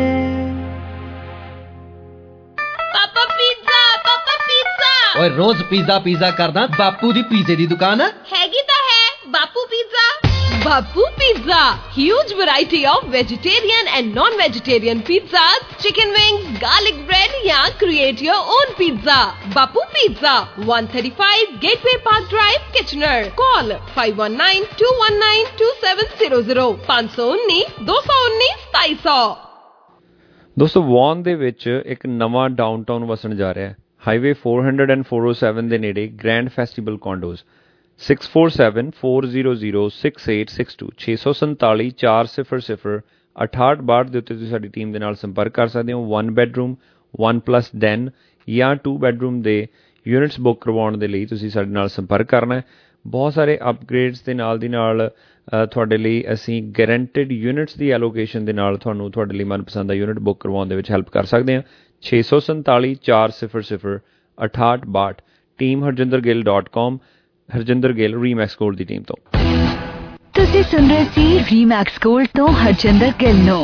ਪਾਪਾ ਪੀਜ਼ਾ, ਪਾਪਾ ਪੀਜ਼ਾ। ਓਏ ਰੋਜ਼ ਪੀਜ਼ਾ ਪੀਜ਼ਾ ਕਰਦਾ, ਬਾਪੂ ਦੀ ਪੀਜ਼ੇ ਦੀ ਦੁਕਾਨ ਆ। ਹੈਗੀ ਤਾਂ ਹੈ Bapu pizza. Bapu Pizza. Huge variety of vegetarian and non-vegetarian pizzas, chicken wings, garlic bread, yeah, create your own pizza. Bapu Pizza, one thirty-five Gateway Park Drive, Kitchener. Call five one nine, two one nine, two seven zero zero, five one nine, two one nine, two seven zero zero. ਦੋਸਤੋ Vaughan ਦੇ ਵਿੱਚ ਇੱਕ ਨਵਾਂ downtown ਵਸਣ ਜਾ ਰਿਹਾ ਹੈ highway four hundred and four oh seven ਦੇ ਨੇੜੇ grand festival condos six four seven four zero zero six eight six two ਛੇ ਸੌ ਸੰਤਾਲੀ ਚਾਰ ਸਿਫਰ ਸਿਫਰ ਅਠਾਹਠ ਬਾਹਠ ਦੇ ਉੱਤੇ ਤੁਸੀਂ ਸਾਡੀ ਟੀਮ ਦੇ ਨਾਲ ਸੰਪਰਕ ਕਰ ਸਕਦੇ ਹੋ one bedroom one plus den ਜਾਂ ਟੂ ਬੈਡਰੂਮ ਦੇ ਯੂਨਿਟਸ ਬੁੱਕ ਕਰਵਾਉਣ ਦੇ ਲਈ ਤੁਸੀਂ ਸਾਡੇ ਨਾਲ ਸੰਪਰਕ ਕਰਨਾ ਹੈ ਬਹੁਤ ਸਾਰੇ ਅਪਗ੍ਰੇਡਸ ਦੇ ਨਾਲ ਦੀ ਨਾਲ ਤੁਹਾਡੇ ਲਈ ਅਸੀਂ ਗਰੰਟਿਡ ਯੂਨਿਟਸ ਦੀ ਐਲੋਕੇਸ਼ਨ ਦੇ ਨਾਲ ਤੁਹਾਨੂੰ ਤੁਹਾਡੇ ਲਈ ਮਨਪਸੰਦ ਦਾ ਯੂਨਿਟ ਬੁੱਕ ਕਰਵਾਉਣ ਦੇ ਵਿੱਚ ਹੈਲਪ ਕਰ ਸਕਦੇ ਹਾਂ ਛੇ ਸੌ ਸੰਤਾਲੀ ਚਾਰ ਸਿਫਰ ਸਿਫਰ ਅਠਾਹਠ ਬਾਹਠ team Harjinder Gill dot com Harjinder Gill Remax Gold ਦੀ ਟੀਮ ਤੋਂ ਤੁਸੀਂ ਸੁਣ ਰਹੇ ਸੀ ਰੀਮੈਕਸ ਗੋल्ड तो हरजिंदर गिल नो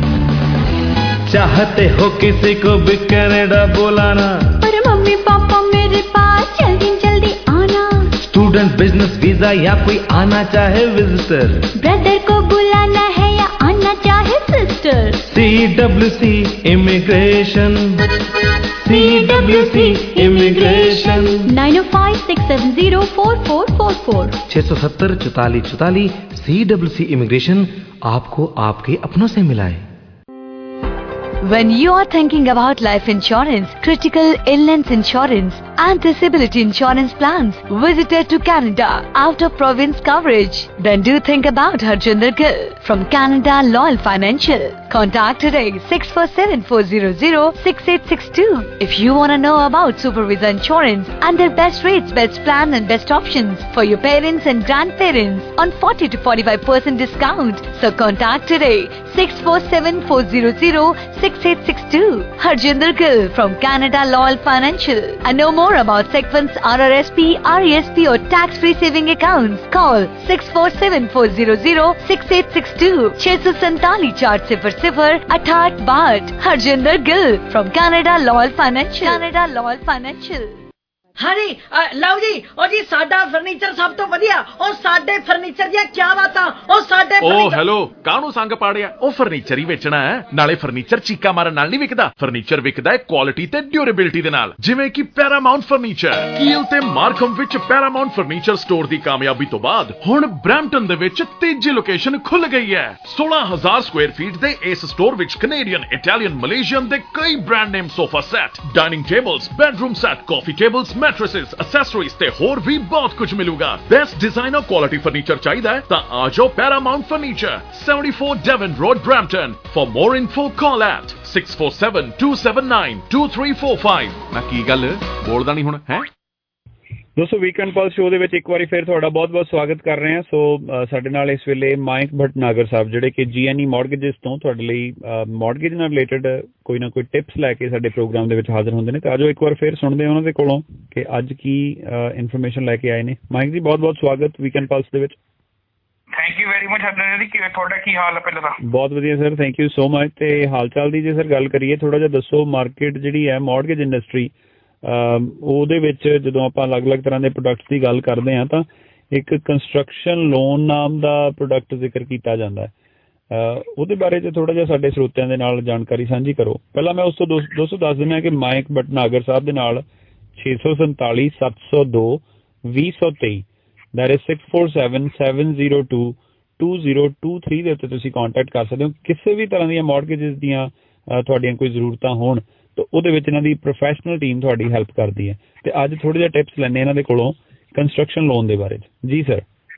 चाहते हो किसी को भी कनाडा बुलाना पर मम्मी पापा मेरे पास जल्दी जल्दी आना स्टूडेंट बिजनेस वीजा या कोई आना चाहे विजिटर ब्रदर को बुलाना है या आना चाहे sister C W C immigration C W C immigration nine oh five six seven zero four four four four छह सौ सत्तर चौतालीस चौतालीस सी डब्ल्यू सी इमिग्रेशन आपको आपके अपनों से मिलाए When you are thinking about life insurance, critical illness insurance and disability insurance plans, visited to Canada, out of province coverage, then do think about Harjinder Gill from Canada Loyal Financial. Contact today six four seven four zero zero six eight six two. If you want to know about Supervisa Insurance and their best rates, best plan and best options for your parents and grandparents on forty to forty-five percent discount. So contact today six four seven four zero zero six eight six two. Harjinder Gill from Canada Loyal Financial. And know more about Sequence R R S P, R E S P or tax-free saving accounts. Call six four seven four zero zero six eight six two. छह सौ सैंतालीस चार सिफर सिफर अठाहठ बाहठ. Harjinder Gill from Canada Loyal Financial. Canada Loyal Financial. हाँ जी ਲਓ ਜੀ ਉਹ ਜੀ ਸਾਡਾ ਫਰਨੀਚਰ ਸਭ ਤੋਂ ਵਧੀਆ ਉਹ ਸਾਡੇ ਫਰਨੀਚਰ ਦੀਆਂ ਕੀ ਬਾਤਾਂ ਉਹ ਸਾਡੇ ਓ ਹੈਲੋ ਕਾਹਨੂੰ ਸੰਗ ਪਾੜਿਆ ਉਹ ਫਰਨੀਚਰ ਹੀ ਵੇਚਣਾ ਹੈ ਨਾਲੇ ਫਰਨੀਚਰ ਚੀਕਾ ਮਾਰਨ ਨਾਲ ਨਹੀਂ ਵਿਕਦਾ ਫਰਨੀਚਰ ਵਿਕਦਾ ਹੈ ਕੁਆਲਿਟੀ ਤੇ ਡਿਊਰੇਬਿਲਟੀ ਦੇ ਨਾਲ ਜਿਵੇਂ ਕਿ ਪੈਰਾਮਾਉਂਟ ਫਰਨੀਚਰ ਕੀਲ ਤੇ ਮਾਰਕਮ ਵਿੱਚ ਪੈਰਾਮਾਉਂਟ ਫਰਨੀਚਰ ਸਟੋਰ ਦੀ ਕਾਮਯਾਬੀ ਤੋਂ ਬਾਅਦ ਹੁਣ ਬ੍ਰੈਂਪਟਨ ਦੇ ਵਿੱਚ ਤੀਜੀ ਲੋਕੇਸ਼ਨ ਖੁੱਲ ਗਈ ਹੈ ਸੋਲਾਂ ਹਜ਼ਾਰ ਸਕੁਆਇਰ ਫੀਟ ਦੇ ਇਸ ਸਟੋਰ ਵਿੱਚ ਕੈਨੇਡੀਅਨ ਇਟਾਲੀਅਨ ਮਲੇਸ਼ੀਅਨ ਦੇ ਕਈ brand name sofa set dining tables bedroom set coffee tables mattresses accessories ते होर भी बहुत कुछ मिलूगा बेस्ट डिजाइनर क्वालिटी फर्नीचर चाहिए तो आ जाओ Paramount furniture seventy-four Devon Road Brampton for more info call at six four seven two seven nine two three four five ना की गल बोलदा नहीं हुण है ਦੋਸਤੋ ਵੀਕਐਂਡ ਪਲਸ ਸ਼ੋਅ ਦੇ ਵਿੱਚ ਇੱਕ ਵਾਰੀ ਫਿਰ ਤੁਹਾਡਾ ਬਹੁਤ-ਬਹੁਤ ਸਵਾਗਤ ਕਰ ਰਹੇ ਹਾਂ ਸੋ ਸਾਡੇ ਨਾਲ ਇਸ ਵੇਲੇ ਮਾਈਕ ਭਟਨਾਗਰ ਸਾਹਿਬ ਜਿਹੜੇ ਕਿ ਜੀਐਨਈ ਮੌਰਗੇਜਸ ਤੋਂ ਤੁਹਾਡੇ ਲਈ ਮੌਰਗੇਜ ਨਾਲ ਰਿਲੇਟਡ ਕੋਈ ਨਾ ਕੋਈ ਟਿਪਸ ਲੈ ਕੇ ਸਾਡੇ ਪ੍ਰੋਗਰਾਮ ਦੇ ਵਿੱਚ ਹਾਜ਼ਰ ਹੁੰਦੇ ਨੇ ਤਾਂ ਆਜੋ ਇੱਕ ਵਾਰ ਫਿਰ ਸੁਣਦੇ ਹਾਂ ਉਹਨਾਂ ਦੇ ਕੋਲੋਂ ਕਿ ਅੱਜ ਕੀ ਇਨਫੋਰਮੇਸ਼ਨ ਲੈ ਕੇ ਆਏ ਨੇ ਮਾਈਕ ਜੀ ਬਹੁਤ-ਬਹੁਤ ਸਵਾਗਤ ਵੀਕਐਂਡ ਪਲਸ ਦੇ ਵਿੱਚ thank you very much Harjinder ji ਤੁਹਾਡਾ ਕੀ ਹਾਲ ਹੈ ਪਹਿਲਾਂ ਤਾਂ ਬਹੁਤ ਵਧੀਆ sir thank you so much ਤੇ ਹਾਲ ਚਾਲ ਦੀ ਜੇ ਸਰ ਗੱਲ ਕਰੀਏ ਥੋੜਾ ਜਿਹਾ ਦੱਸੋ ਮਾਰਕੀਟ ਜਿਹੜੀ ਹੈ ਮੌਰਗੇਜ ਇੰਡਸਟਰੀ ਉਹਦੇ ਵਿੱਚ ਜਦੋਂ ਆਪਾਂ ਅਲੱਗ-ਅਲੱਗ ਤਰ੍ਹਾਂ ਦੇ ਪ੍ਰੋਡਕਟਸ ਦੀ ਗੱਲ ਕਰਦੇ ਹਾਂ ਤਾਂ ਇੱਕ ਕੰਸਟਰਕਸ਼ਨ ਲੋਨ ਨਾਮ ਦਾ ਪ੍ਰੋਡਕਟ ਜ਼ਿਕਰ ਕੀਤਾ ਜਾਂਦਾ ਹੈ ਉਹਦੇ ਬਾਰੇ 'ਚ ਥੋੜਾ ਜਿਹਾ ਸਾਡੇ ਸਰੋਤਿਆਂ ਦੇ ਨਾਲ ਜਾਣਕਾਰੀ ਸਾਂਝੀ ਕਰੋ ਪਹਿਲਾਂ ਮੈਂ ਉਸ ਤੋਂ ਦੋਸਤੋ ਦੱਸ ਦਿੰਦਾ ਕਿ ਮਾਈਕ ਭਟਨਾਗਰ ਸਾਹਿਬ ਦੇ ਨਾਲ ਛੇ ਸੌ ਸੰਤਾਲੀ ਸੱਤ ਸੌ ਦੋ ਵੀਹ ਸੌ ਤੇਈ that is six four seven seven zero two two zero two three ਦੇ ਉੱਤੇ ਤੁਸੀਂ ਕੰਟੈਕਟ ਕਰ ਸਕਦੇ ਹੋ ਕਿਸੇ ਵੀ ਤਰ੍ਹਾਂ ਦੀਆਂ ਮੌਰਗੇਜਸ ਦੀਆਂ ਤੁਹਾਡੀਆਂ ਕੋਈ ਜ਼ਰੂਰਤਾਂ ਹੋਣ ਤਾਂ ਉਹਦੇ ਵਿੱਚ ਇਹਨਾਂ ਦੀ ਪ੍ਰੋਫੈਸ਼ਨਲ ਟੀਮ ਤੁਹਾਡੀ ਹੈਲਪ ਕਰਦੀ ਹੈ ਤੇ ਅੱਜ ਥੋੜੇ ਜਿਹਾ ਟਿਪਸ ਲੈਣੇ ਇਹਨਾਂ ਦੇ ਕੋਲੋਂ ਕੰਸਟਰਕਸ਼ਨ ਲੋਨ ਦੇ ਬਾਰੇ ਜੀ sir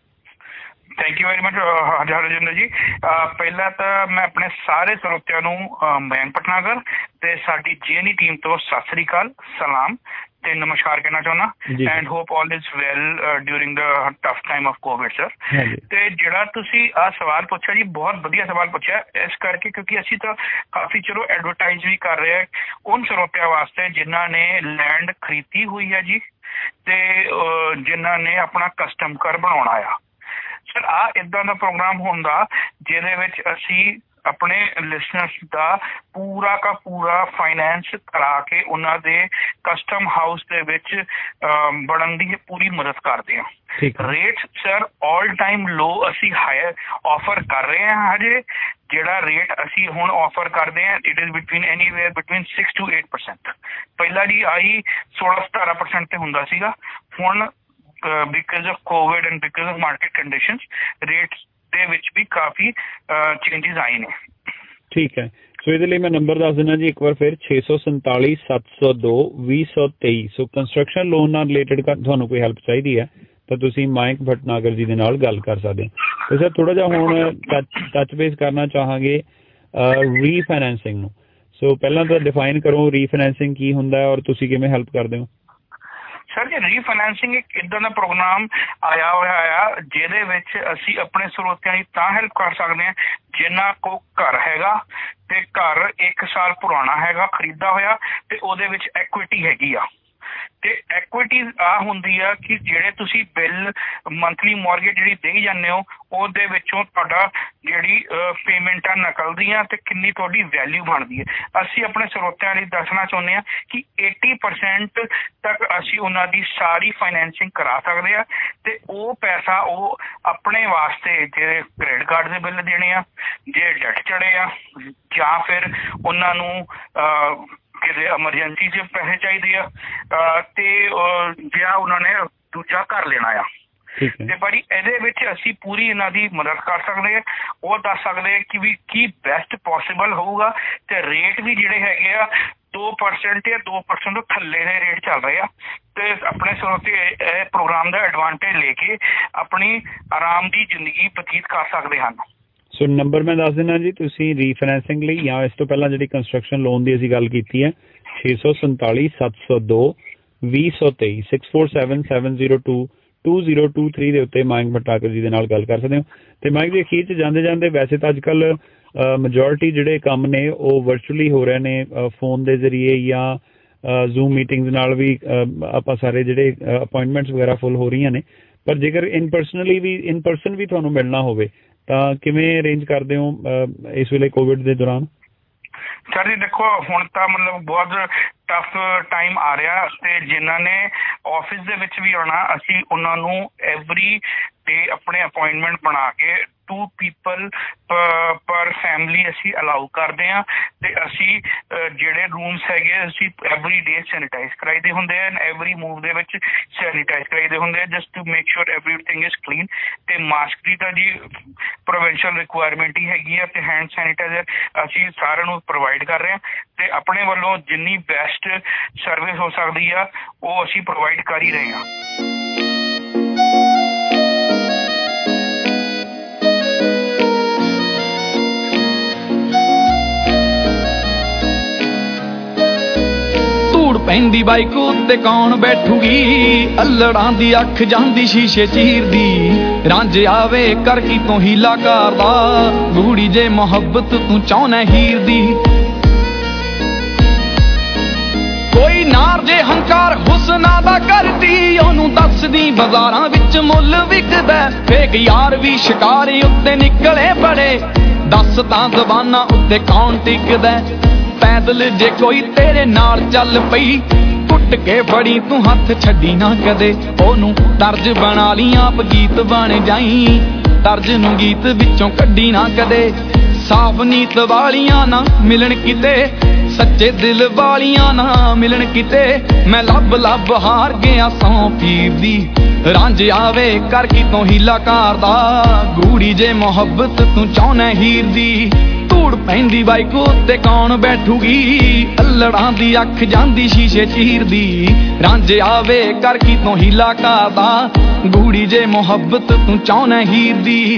thank you very much Harjinder ji ਪਹਿਲਾਂ ਤਾਂ ਮੈਂ ਆਪਣੇ ਸਾਰੇ ਸਰੋਤਿਆਂ ਨੂੰ ਮਯੰਕ ਭਟਨਾਗਰ ਤੇ ਸਾਡੀ ਜੀਐਨਈ ਟੀਮ ਤੋਂ ਸਤਿ ਸ੍ਰੀ ਅਕਾਲ ਸਲਾਮ ਤੇ ਨਮਸਕਾਰ ਕਹਿਣਾ ਚਾਹੁੰਦਾ and hope all is well during the tough time of covid sir ਤੇ ਜਿਹੜਾ ਤੁਸੀਂ ਆਹ ਸਵਾਲ ਪੁੱਛਿਆ ਜੀ ਬਹੁਤ ਵਧੀਆ ਸਵਾਲ ਪੁੱਛਿਆ ਇਸ ਕਰਕੇ ਕਿਉਂਕਿ ਅਸੀਂ ਤਾਂ ਕਾਫੀ ਚਲੋ ਐਡਵਰਟਾਈਜ਼ ਵੀ ਕਰ ਰਹੇ ਹਾਂ ਉਨ ਸਰੋਤਿਆਂ ਵਾਸਤੇ ਜਿਨ੍ਹਾਂ ਨੇ ਲੈਂਡ ਖਰੀਦੀ ਹੋਈ ਹੈ ਜੀ ਤੇ ਜਿਨ੍ਹਾਂ ਨੇ ਆਪਣਾ ਕਸਟਮ ਘਰ ਬਣਾਉਣਾ ਆ ਸਰ ਆਹ ਇੱਦਾਂ ਦਾ ਪ੍ਰੋਗਰਾਮ ਹੁੰਦਾ ਜਿਹਦੇ ਵਿੱਚ ਅਸੀਂ ਆਪਣੇ ਲਿਸਨਰਸ ਦਾ ਪੂਰਾ ਕਾ ਪੂਰਾ ਫਾਈਨੈਂਸ ਕਰਾ ਕੇ ਉਹਨਾਂ ਦੇ ਕਸਟਮ ਹਾਊਸ ਦੇ ਵਿੱਚ ਬਣਨ ਦੀ ਪੂਰੀ ਮਦਦ ਕਰਦੇ ਹਾਂ rate sir all time low ਅਸੀਂ ਹਾਇਰ ਆਫਰ ਕਰ ਰਹੇ ਹਾਂ ਹਜੇ ਜਿਹੜਾ ਰੇਟ ਅਸੀਂ ਹੁਣ ਆਫਰ ਕਰਦੇ ਹਾਂ it is between anywhere between six to eight percent ਪਹਿਲਾਂ ਜੀ ਆਹੀ ਸੋਲਾਂ ਸਤਾਰਾਂ ਪਰਸੈਂਟ ਤੇ ਹੁੰਦਾ ਸੀਗਾ ਹੁਣ because of covid and because of market conditions rates ਦੇ ਵਿੱਚ ਵੀ ਕਾਫੀ ਚੇਂਜਸ ਆਏ ਨੇ ਠੀਕ ਹੈ ਸੋ ਇਹਦੇ ਲਈ ਮੈਂ ਨੰਬਰ ਦੱਸ ਦਿੰਦਾ ਜੀ ਇੱਕ ਵਾਰ ਫਿਰ ਛੇ ਸੌ ਸੰਤਾਲੀ ਸੱਤ ਸੌ ਦੋ ਵੀਹ ਸੌ ਤੇਈ। ਸੋ ਕੰਸਟਰਕਸ਼ਨ ਲੋਨ ਨਾਲ ਰਿਲੇਟਡ ਤੁਹਾਨੂੰ ਕੋਈ ਹੈਲਪ ਚਾਹੀਦੀ ਹੈ ਤਾਂ ਤੁਸੀਂ ਮਾਇਕ ਭਟਨਾਗਰ ਜੀ ਦੇ ਨਾਲ ਗੱਲ ਕਰ ਸਕਦੇ ਹੋ। ਤੇ ਸਰ ਥੋੜ੍ਹਾ ਜਿਹਾ ਹੁਣ ਟੱਚ ਟੱਚ ਬੇਸ ਕਰਨਾ ਚਾਹਾਂਗੇ ਰੀਫਾਈਨੈਂਸਿੰਗ ਨੂੰ। ਸੋ ਪਹਿਲਾਂ ਤਾਂ ਡਿਫਾਈਨ ਕਰੋ ਰੀਫਾਈਨੈਂਸਿੰਗ ਕੀ ਹੁੰਦਾ ਹੈ ਔਰ ਤੁਸੀਂ ਕਿਵੇਂ ਹੈਲਪ ਕਰਦੇ ਹੋ। ਸਰ ਜੀ ਰੀਫਾਈਨੈਂਸਿੰਗ ਇੱਕ ਇੱਦਾਂ ਦਾ ਪ੍ਰੋਗਰਾਮ ਆਇਆ ਹੋਇਆ ਆ ਜਿਹਦੇ ਵਿੱਚ ਅਸੀਂ ਆਪਣੇ ਸਰੋਤਿਆਂ ਦੀ ਤਾਂ ਹੈਲਪ ਕਰ ਸਕਦੇ ਹਾਂ ਜਿਨ੍ਹਾਂ ਕੋਲ ਘਰ ਹੈਗਾ ਤੇ ਘਰ ਇੱਕ ਸਾਲ ਪੁਰਾਣਾ ਹੈਗਾ ਖਰੀਦਾ ਹੋਇਆ ਤੇ ਉਹਦੇ ਵਿੱਚ ਐਕੁਇਟੀ ਹੈਗੀ ਆ। ਤੇ ਐਕੁਇਟੀ ਆ ਹੁੰਦੀ ਆ ਕਿ ਜਿਹੜੇ ਤੁਸੀਂ ਬਿੱਲ ਮੰਥਲੀ ਮੌਰਗੇਜ ਜਿਹੜੀ ਦੇਈ ਜਾਂਦੇ ਹੋ ਉਹਦੇ ਵਿੱਚੋਂ ਤੁਹਾਡਾ ਜਿਹੜੀ ਪੇਮੈਂਟ ਆ ਨਿਕਲਦੀਆਂ ਤੇ ਕਿੰਨੀ ਤੁਹਾਡੀ ਵੈਲਿਊ ਬਣਦੀ ਹੈ। ਅਸੀਂ ਆਪਣੇ ਸਰੋਤਿਆਂ ਲਈ ਦੱਸਣਾ ਚਾਹੁੰਦੇ ਹਾਂ ਕਿ ਏਟੀ ਪਰਸੈਂਟ ਤੱਕ ਅਸੀਂ ਉਹਨਾਂ ਦੀ ਸਾਰੀ ਫਾਈਨੈਂਸਿੰਗ ਕਰਾ ਸਕਦੇ ਆ ਤੇ ਉਹ ਪੈਸਾ ਉਹ ਆਪਣੇ ਵਾਸਤੇ ਜਿਹੜੇ ਕ੍ਰੈਡਿਟ ਕਾਰਡ ਦੇ ਬਿੱਲ ਦੇਣੇ ਆ, ਜੇ ਡੈਟ ਚੜੇ ਆ ਜਾਂ ਫਿਰ ਉਹਨਾਂ ਨੂੰ ਕਿਤੇ ਐਮਰਜੈਂਸੀ 'ਚ ਪੈਸੇ ਚਾਹੀਦੇ ਆ ਤੇ ਜਾਂ ਉਹਨਾਂ ਨੇ ਦੂਜਾ ਘਰ ਲੈਣਾ ਆ ਤੇ ਬੜੀ ਇਹਦੇ ਵਿੱਚ ਅਸੀਂ ਪੂਰੀ ਇਹਨਾਂ ਦੀ ਮਦਦ ਕਰ ਸਕਦੇ ਹਾਂ। ਉਹ ਦੱਸ ਸਕਦੇ ਕਿ ਵੀ ਕੀ ਬੈਸਟ ਪੋਸੀਬਲ ਹੋਊਗਾ ਤੇ ਰੇਟ ਵੀ ਜਿਹੜੇ ਹੈਗੇ ਆ ਦੋ ਪਰਸੈਂਟ ਜਾਂ ਦੋ ਪਰਸੈਂਟ ਤੋਂ ਥੱਲੇ ਦੇ ਰੇਟ ਚੱਲ ਰਹੇ ਆ ਤੇ ਆਪਣੇ ਸਰੋਤੇ ਇਹ ਪ੍ਰੋਗਰਾਮ ਦਾ ਐਡਵਾਂਟੇਜ ਲੈ ਕੇ ਆਪਣੀ ਆਰਾਮ ਦੀ ਜ਼ਿੰਦਗੀ ਬਤੀਤ ਕਰ ਸਕਦੇ ਹਨ। ਸੋ ਨੰਬਰ ਮੈਂ ਦੱਸ ਦਿੰਦਾ ਜੀ, ਤੁਸੀਂ ਰੀਫਾਈਨੈਂਸਿੰਗ ਲਈ ਜਾਂ ਇਸ ਤੋਂ ਪਹਿਲਾਂ ਜਿਹੜੀ ਕੰਸਟਰਕਸ਼ਨ ਲੋਨ ਦੀ ਅਸੀਂ ਗੱਲ ਕੀਤੀ ਹੈ ਛੇ ਸੌ ਸੰਤਾਲੀ ਸੱਤ ਸੌ ਦੋ ਵੀਹ ਸੌ ਤੇਈ six four seven seven zero two two zero two three ਦੇ ਉੱਤੇ ਮਾਇਕ ਭਟਨਾਗਰ ਜੀ ਦੇ ਨਾਲ ਗੱਲ ਕਰ ਸਕਦੇ ਹੋ। ਤੇ ਮਾਇਕ ਦੇ ਅਖੀਰ 'ਚ ਜਾਂਦੇ ਜਾਂਦੇ ਵੈਸੇ ਤਾਂ ਅੱਜ ਕੱਲ੍ਹ ਮੈਜੋਰਿਟੀ ਜਿਹੜੇ ਕੰਮ ਨੇ ਉਹ ਵਰਚੁਅਲੀ ਹੋ ਰਹੇ ਨੇ ਫੋਨ ਦੇ ਜ਼ਰੀਏ ਜਾਂ ਜ਼ੂਮ ਮੀਟਿੰਗਸ ਨਾਲ ਵੀ ਆਪਾਂ ਸਾਰੇ ਜਿਹੜੇ ਅਪੁਆਇੰਟਮੈਂਟਸ ਵਗੈਰਾ ਫੁੱਲ ਹੋ ਰਹੀਆਂ ਨੇ, ਪਰ ਜੇਕਰ ਇਨ ਪਰਸਨਲੀ ਵੀ ਇਨ ਪਰਸਨ ਵੀ ਤੁਹਾਨੂੰ ਮਿਲਣਾ ਹੋਵੇ ਤਾਂ ਕਿਵੇਂ ਅਰੇਂਜ ਕਰਦੇ ਹੋ ਇਸ ਵੇਲੇ ਕੋਵਿਡ ਦੇ ਦੌਰਾਨ? ਸਰ ਜੀ ਦੇਖੋ ਹੁਣ ਤਾਂ ਮਤਲਬ ਬਹੁਤ ਟਫ ਟਾਈਮ ਆ ਰਿਹਾ ਤੇ ਜਿਨ੍ਹਾਂ ਨੇ ਆਫਿਸ ਦੇ ਵਿੱਚ ਵੀ ਆਉਣਾ ਅਸੀਂ ਉਹਨਾਂ ਨੂੰ ਐਵਰੀ ਡੇ ਆਪਣੇ ਅਪੁਆਇੰਟਮੈਂਟ ਬਣਾ ਕੇ ਟੂ ਪੀਪਲ ਪਰ ਫੈਮਿਲੀ ਅਸੀਂ ਅਲਾਉ ਕਰਦੇ ਹਾਂ ਤੇ ਅਸੀਂ ਜਿਹੜੇ ਰੂਮਸ ਹੈਗੇ ਅਸੀਂ ਐਵਰੀ ਡੇ ਸੈਨੀਟਾਈਜ਼ ਕਰਾਈਦੇ ਹੁੰਦੇ ਆ ਐਵਰੀ ਮੂਵ ਦੇ ਵਿੱਚ ਸੈਨੀਟਾਈਜ਼ ਕਰਾਈਦੇ ਹੁੰਦੇ ਆ just to make sure everything is clean ਤੇ ਮਾਸਕ ਦੀ ਤਾਂ ਜੀ ਪ੍ਰੋਵਿੰਸ਼ੀਅਲ ਰਿਕੁਆਇਰਮੈਂਟ ਹੀ ਹੈਗੀ ਆ ਤੇ ਹੈਂਡ ਸੈਨੀਟਾਈਜ਼ਰ ਅਸੀਂ ਸਾਰਿਆਂ ਨੂੰ ਪ੍ਰੋਵਾਈਡ ਕਰ ਰਹੇ ਹਾਂ ਤੇ ਆਪਣੇ ਵੱਲੋਂ ਜਿੰਨੀ ਬੈਸਟ ਸਰਵਿਸ ਹੋ ਸਕਦੀ ਆ ਉਹ ਅਸੀਂ ਪ੍ਰੋਵਾਈਡ ਕਰ ਹੀ ਰਹੇ ਹਾਂ। ਪੈਂਦੀ ਬਾਈਕ ਉੱਤੇ ਕੌਣ ਬੈਠੂਗੀ ਅਲੜਾਂ ਦੀ ਅੱਖ ਜਾਂਦੀ ਸ਼ੀਸ਼ੇ ਚੀਰਦੀ ਰਾਂਝੇ ਆਵੇ ਕਰ ਕੀ ਤੋਂ ਹੀਲਾ ਕਰਦਾ ਗੂੜੀ ਜੇ ਮੁਹੱਬਤ ਤੂੰ ਚਾਹੁੰਨਾ ਹੀਰ ਦੀ ਕੋਈ ਨਾਰ ਜੇ ਹੰਕਾਰ ਹੁਸਨਾ ਦਾ ਕਰਦੀ ਉਹਨੂੰ ਦੱਸਦੀ ਬਾਜ਼ਾਰਾਂ ਵਿੱਚ ਮੁੱਲ ਵਿਕਦਾ ਫੇਕ ਯਾਰ ਵੀ ਸ਼ਿਕਾਰੇ ਉੱਤੇ ਨਿਕਲੇ ਬੜੇ ਦੱਸ ਤਾਂ ਜ਼ਬਾਨਾਂ ਉੱਤੇ ਕੌਣ ਟਿਕਦਾ ਪੈਦਲ ਜੇ ਕੋਈ ਤੇਰੇ ਨਾਲ ਚੱਲ ਪਈ ਟੁੱਟ ਕੇ ਫੜੀ ਤੂੰ ਹੱਥ ਛੱਡੀ ਨਾ ਕਦੇ ਉਹਨੂੰ ਤਰਜ ਬਣਾ ਲਈ ਆਪ ਗੀਤ ਬਣ ਜਾਈ ਤਰਜ ਨੂੰ ਗੀਤ ਵਿੱਚੋਂ ਕੱਢੀ ਨਾ ਕਦੇ ਸਾਫ ਨੀਤ ਵਾਲੀਆਂ ਨਾ ਮਿਲਣ ਕਿਤੇ ਸੱਚੇ ਦਿਲ ਵਾਲੀਆਂ ਨਾ ਮਿਲਣ ਕਿਤੇ ਮੈਂ ਲੱਭ ਲੱਭ ਹਾਰ ਗਿਆ ਸੌ ਪੀਰ ਦੀ ਰਾਂਝ ਆਵੇ ਕਰ ਕੀ ਤੋਂ ਹੀਲਾ ਕਰਦਾ ਗੂੜੀ ਜੇ ਮੁਹੱਬਤ ਤੂੰ ਚਾਹੁੰਨਾ ਹੀਰ ਦੀ ਧੂੜ ਪੈਂਦੀ ਬਾਈਕ ਉੱਤੇ ਕੌਣ ਬੈਠੂਗੀ ਅਲੜਾਂ ਦੀ ਅੱਖ ਜਾਂਦੀ ਸ਼ੀਸ਼ੇ ਚੀਰਦੀ ਰਾਂਝ ਆਵੇ ਕਰ ਕੀ ਤੋਂ ਹੀਲਾ ਕਰਦਾ ਗੂੜੀ ਜੇ ਮੁਹੱਬਤ ਤੂੰ ਚਾਹੁੰਨਾ ਹੀਰ ਦੀ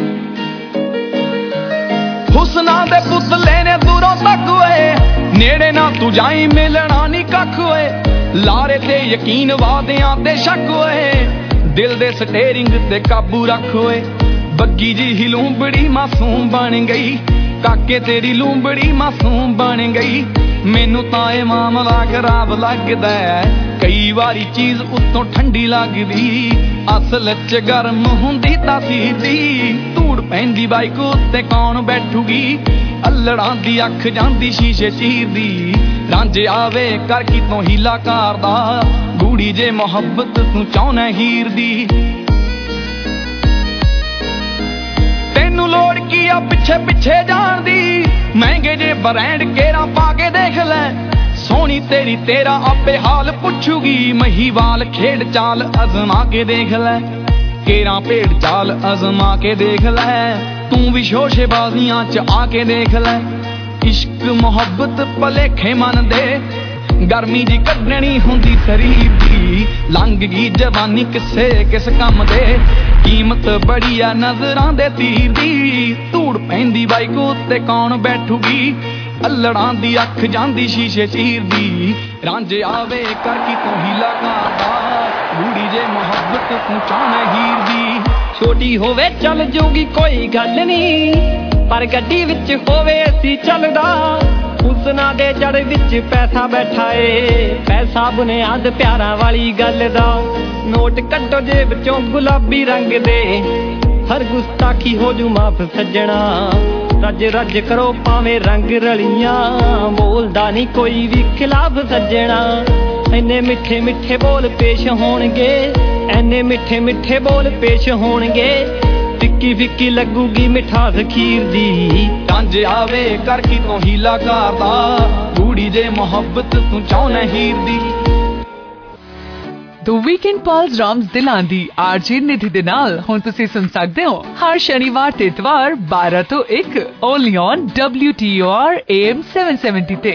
ਹੁਸਨਾ ਦੇ ਪੁਤਲੇ ਨੇ ਦੂਰੋਂ ਤੱਕ ਓਏ ਨੇੜੇ ਨਾ ਤੂੰ ਜਾਈ ਮਿਲਣਾ ਨੀ ਕੱਖ ਓਏ ਲਾਰੇ ਤੇ ਯਕੀਨ ਵਾਦਿਆਂ ਤੇ ਸ਼ੱਕ ਓਏ ਦਿਲ ਦੇ ਸਟੇਰਿੰਗ ਤੇ ਕਾਬੂ ਰੱਖ ਓਏ ਬੱਗੀ ਜੀ ਹੀ ਲੂੰਬੜੀ ਮਾਸੂਮ ਬਣ ਗਈ ਕਾਕੇ ਤੇਰੀ ਲੂੰਬੜੀ ਮਾਸੂਮ ਬਣ ਗਈ ਮੈਨੂੰ ਤਾਂ ਇਹ ਮਾਮਲਾ ਖਰਾਬ ਲੱਗਦਾ ਕਈ ਵਾਰੀ ਚੀਜ਼ ਉੱਤੋਂ ਠੰਡੀ ਲੱਗਦੀ ਅਸਲ ਚ ਗਰਮ ਹੁੰਦੀ ਤਾਸੀਰ ਦੀ ਧੂੜ ਪੈਂਦੀ ਬਾਈਕ ਉੱਤੇ ਕੌਣ ਬੈਠੂਗੀ ਅਲੜਾਂ ਦੀ ਅੱਖ ਜਾਂਦੀ ਸ਼ੀਸ਼ੇ ਚੀਰਦੀ ਰਾਂਝ ਆਵੇ ਕਰ ਕੀ ਤੋਂ ਹੀਲਾ ਕਰਦਾ ਗੂੜੀ ਜੇ ਮੁਹੱਬਤ ਤੂੰ ਚਾਹੁੰਨਾ ਹੀਰ ਦੀ ਤੈਨੂੰ ਲੋੜ ਕੀ ਆ ਪਿੱਛੇ ਪਿੱਛੇ ਜਾਣ ਦੀ ਮਹਿੰਗੇ ਜੇ ਬ੍ਰਾਂਡ ਕੇਰਾ ਪਾ ਕੇ ਦੇਖ ਲੈ ਸੋਹਣੀ ਤੇਰੀ ਤੇਰਾ ਆਪੇ ਹਾਲ ਪੁੱਛੂਗੀ ਮਹੀਵਾਲ ਖੇਡ ਚਾਲ ਅਜ਼ਮਾ ਕੇ ਦੇਖ ਲੈ ਕੇਰਾ ਭੇਡ ਚਾਲ ਅਜ਼ਮਾ ਕੇ ਦੇਖ ਲੈ ਤੂੰ ਵੀ ਸ਼ੋਸ਼ੇਬਾਜ਼ੀਆਂ ਚ ਆ ਕੇ ਦੇਖ ਲੈ इश्क मुहब्बत भलेखे मन दे गर्मी जी कड्डनी हुंदी शरीर दी लंघ गई जवानी किसे किस काम दे कीमत बड़ी आ नजरां दे तीर दी धूड़ पैंदी बाइक उत्ते कौन बैठूगी अल्लड़ां दी अख जांदी शीशे चीर दी रांझे आवे कर की तू ही लगादा बूढ़ी जे मुहब्बत तू चाहना हीर दी छोटी होवे चल जूगी कोई गल नहीं पर गड्डी विच होवे सी चलदा हुस्ना दे जड़ विच पैसा बैठा ए पैसा बुनियाद प्यारा वाली गल दा नोट कड्डो जे विचों गुलाबी रंग दे हर गुस्ताखी हो जू माफ सज्जणा रज रज करो पावे रंग रलियां बोलदा नहीं कोई भी खिलाफ सज्जणा इन्ने मिठे मिठे बोल पेश होणगे इन्ने मिठे मिठे बोल पेश होणगे फिक्की फिक्की लगूगी मिठास खीर दी रांझे आवे कर की तो हीला करदा बूढ़ी जे मोहब्बत तू चाहना हीर दी The Weekend Pulse ਰਾਮਜ਼ ਦਿਲਾਂ ਦੀ ਆਰਜੀ ਨਿਧੀ ਦੇ ਨਾਲ ਹੁਣ ਤੁਸੀਂ ਸੁਣ ਸਕਦੇ ਹੋ ਹਰ ਸ਼ਨੀਵਾਰ ਤੇ ਇਤਵਾਰ ਬਾਰਾਂ ਤੋਂ ਇੱਕ only on W T O R A M seven seventy ਤੇ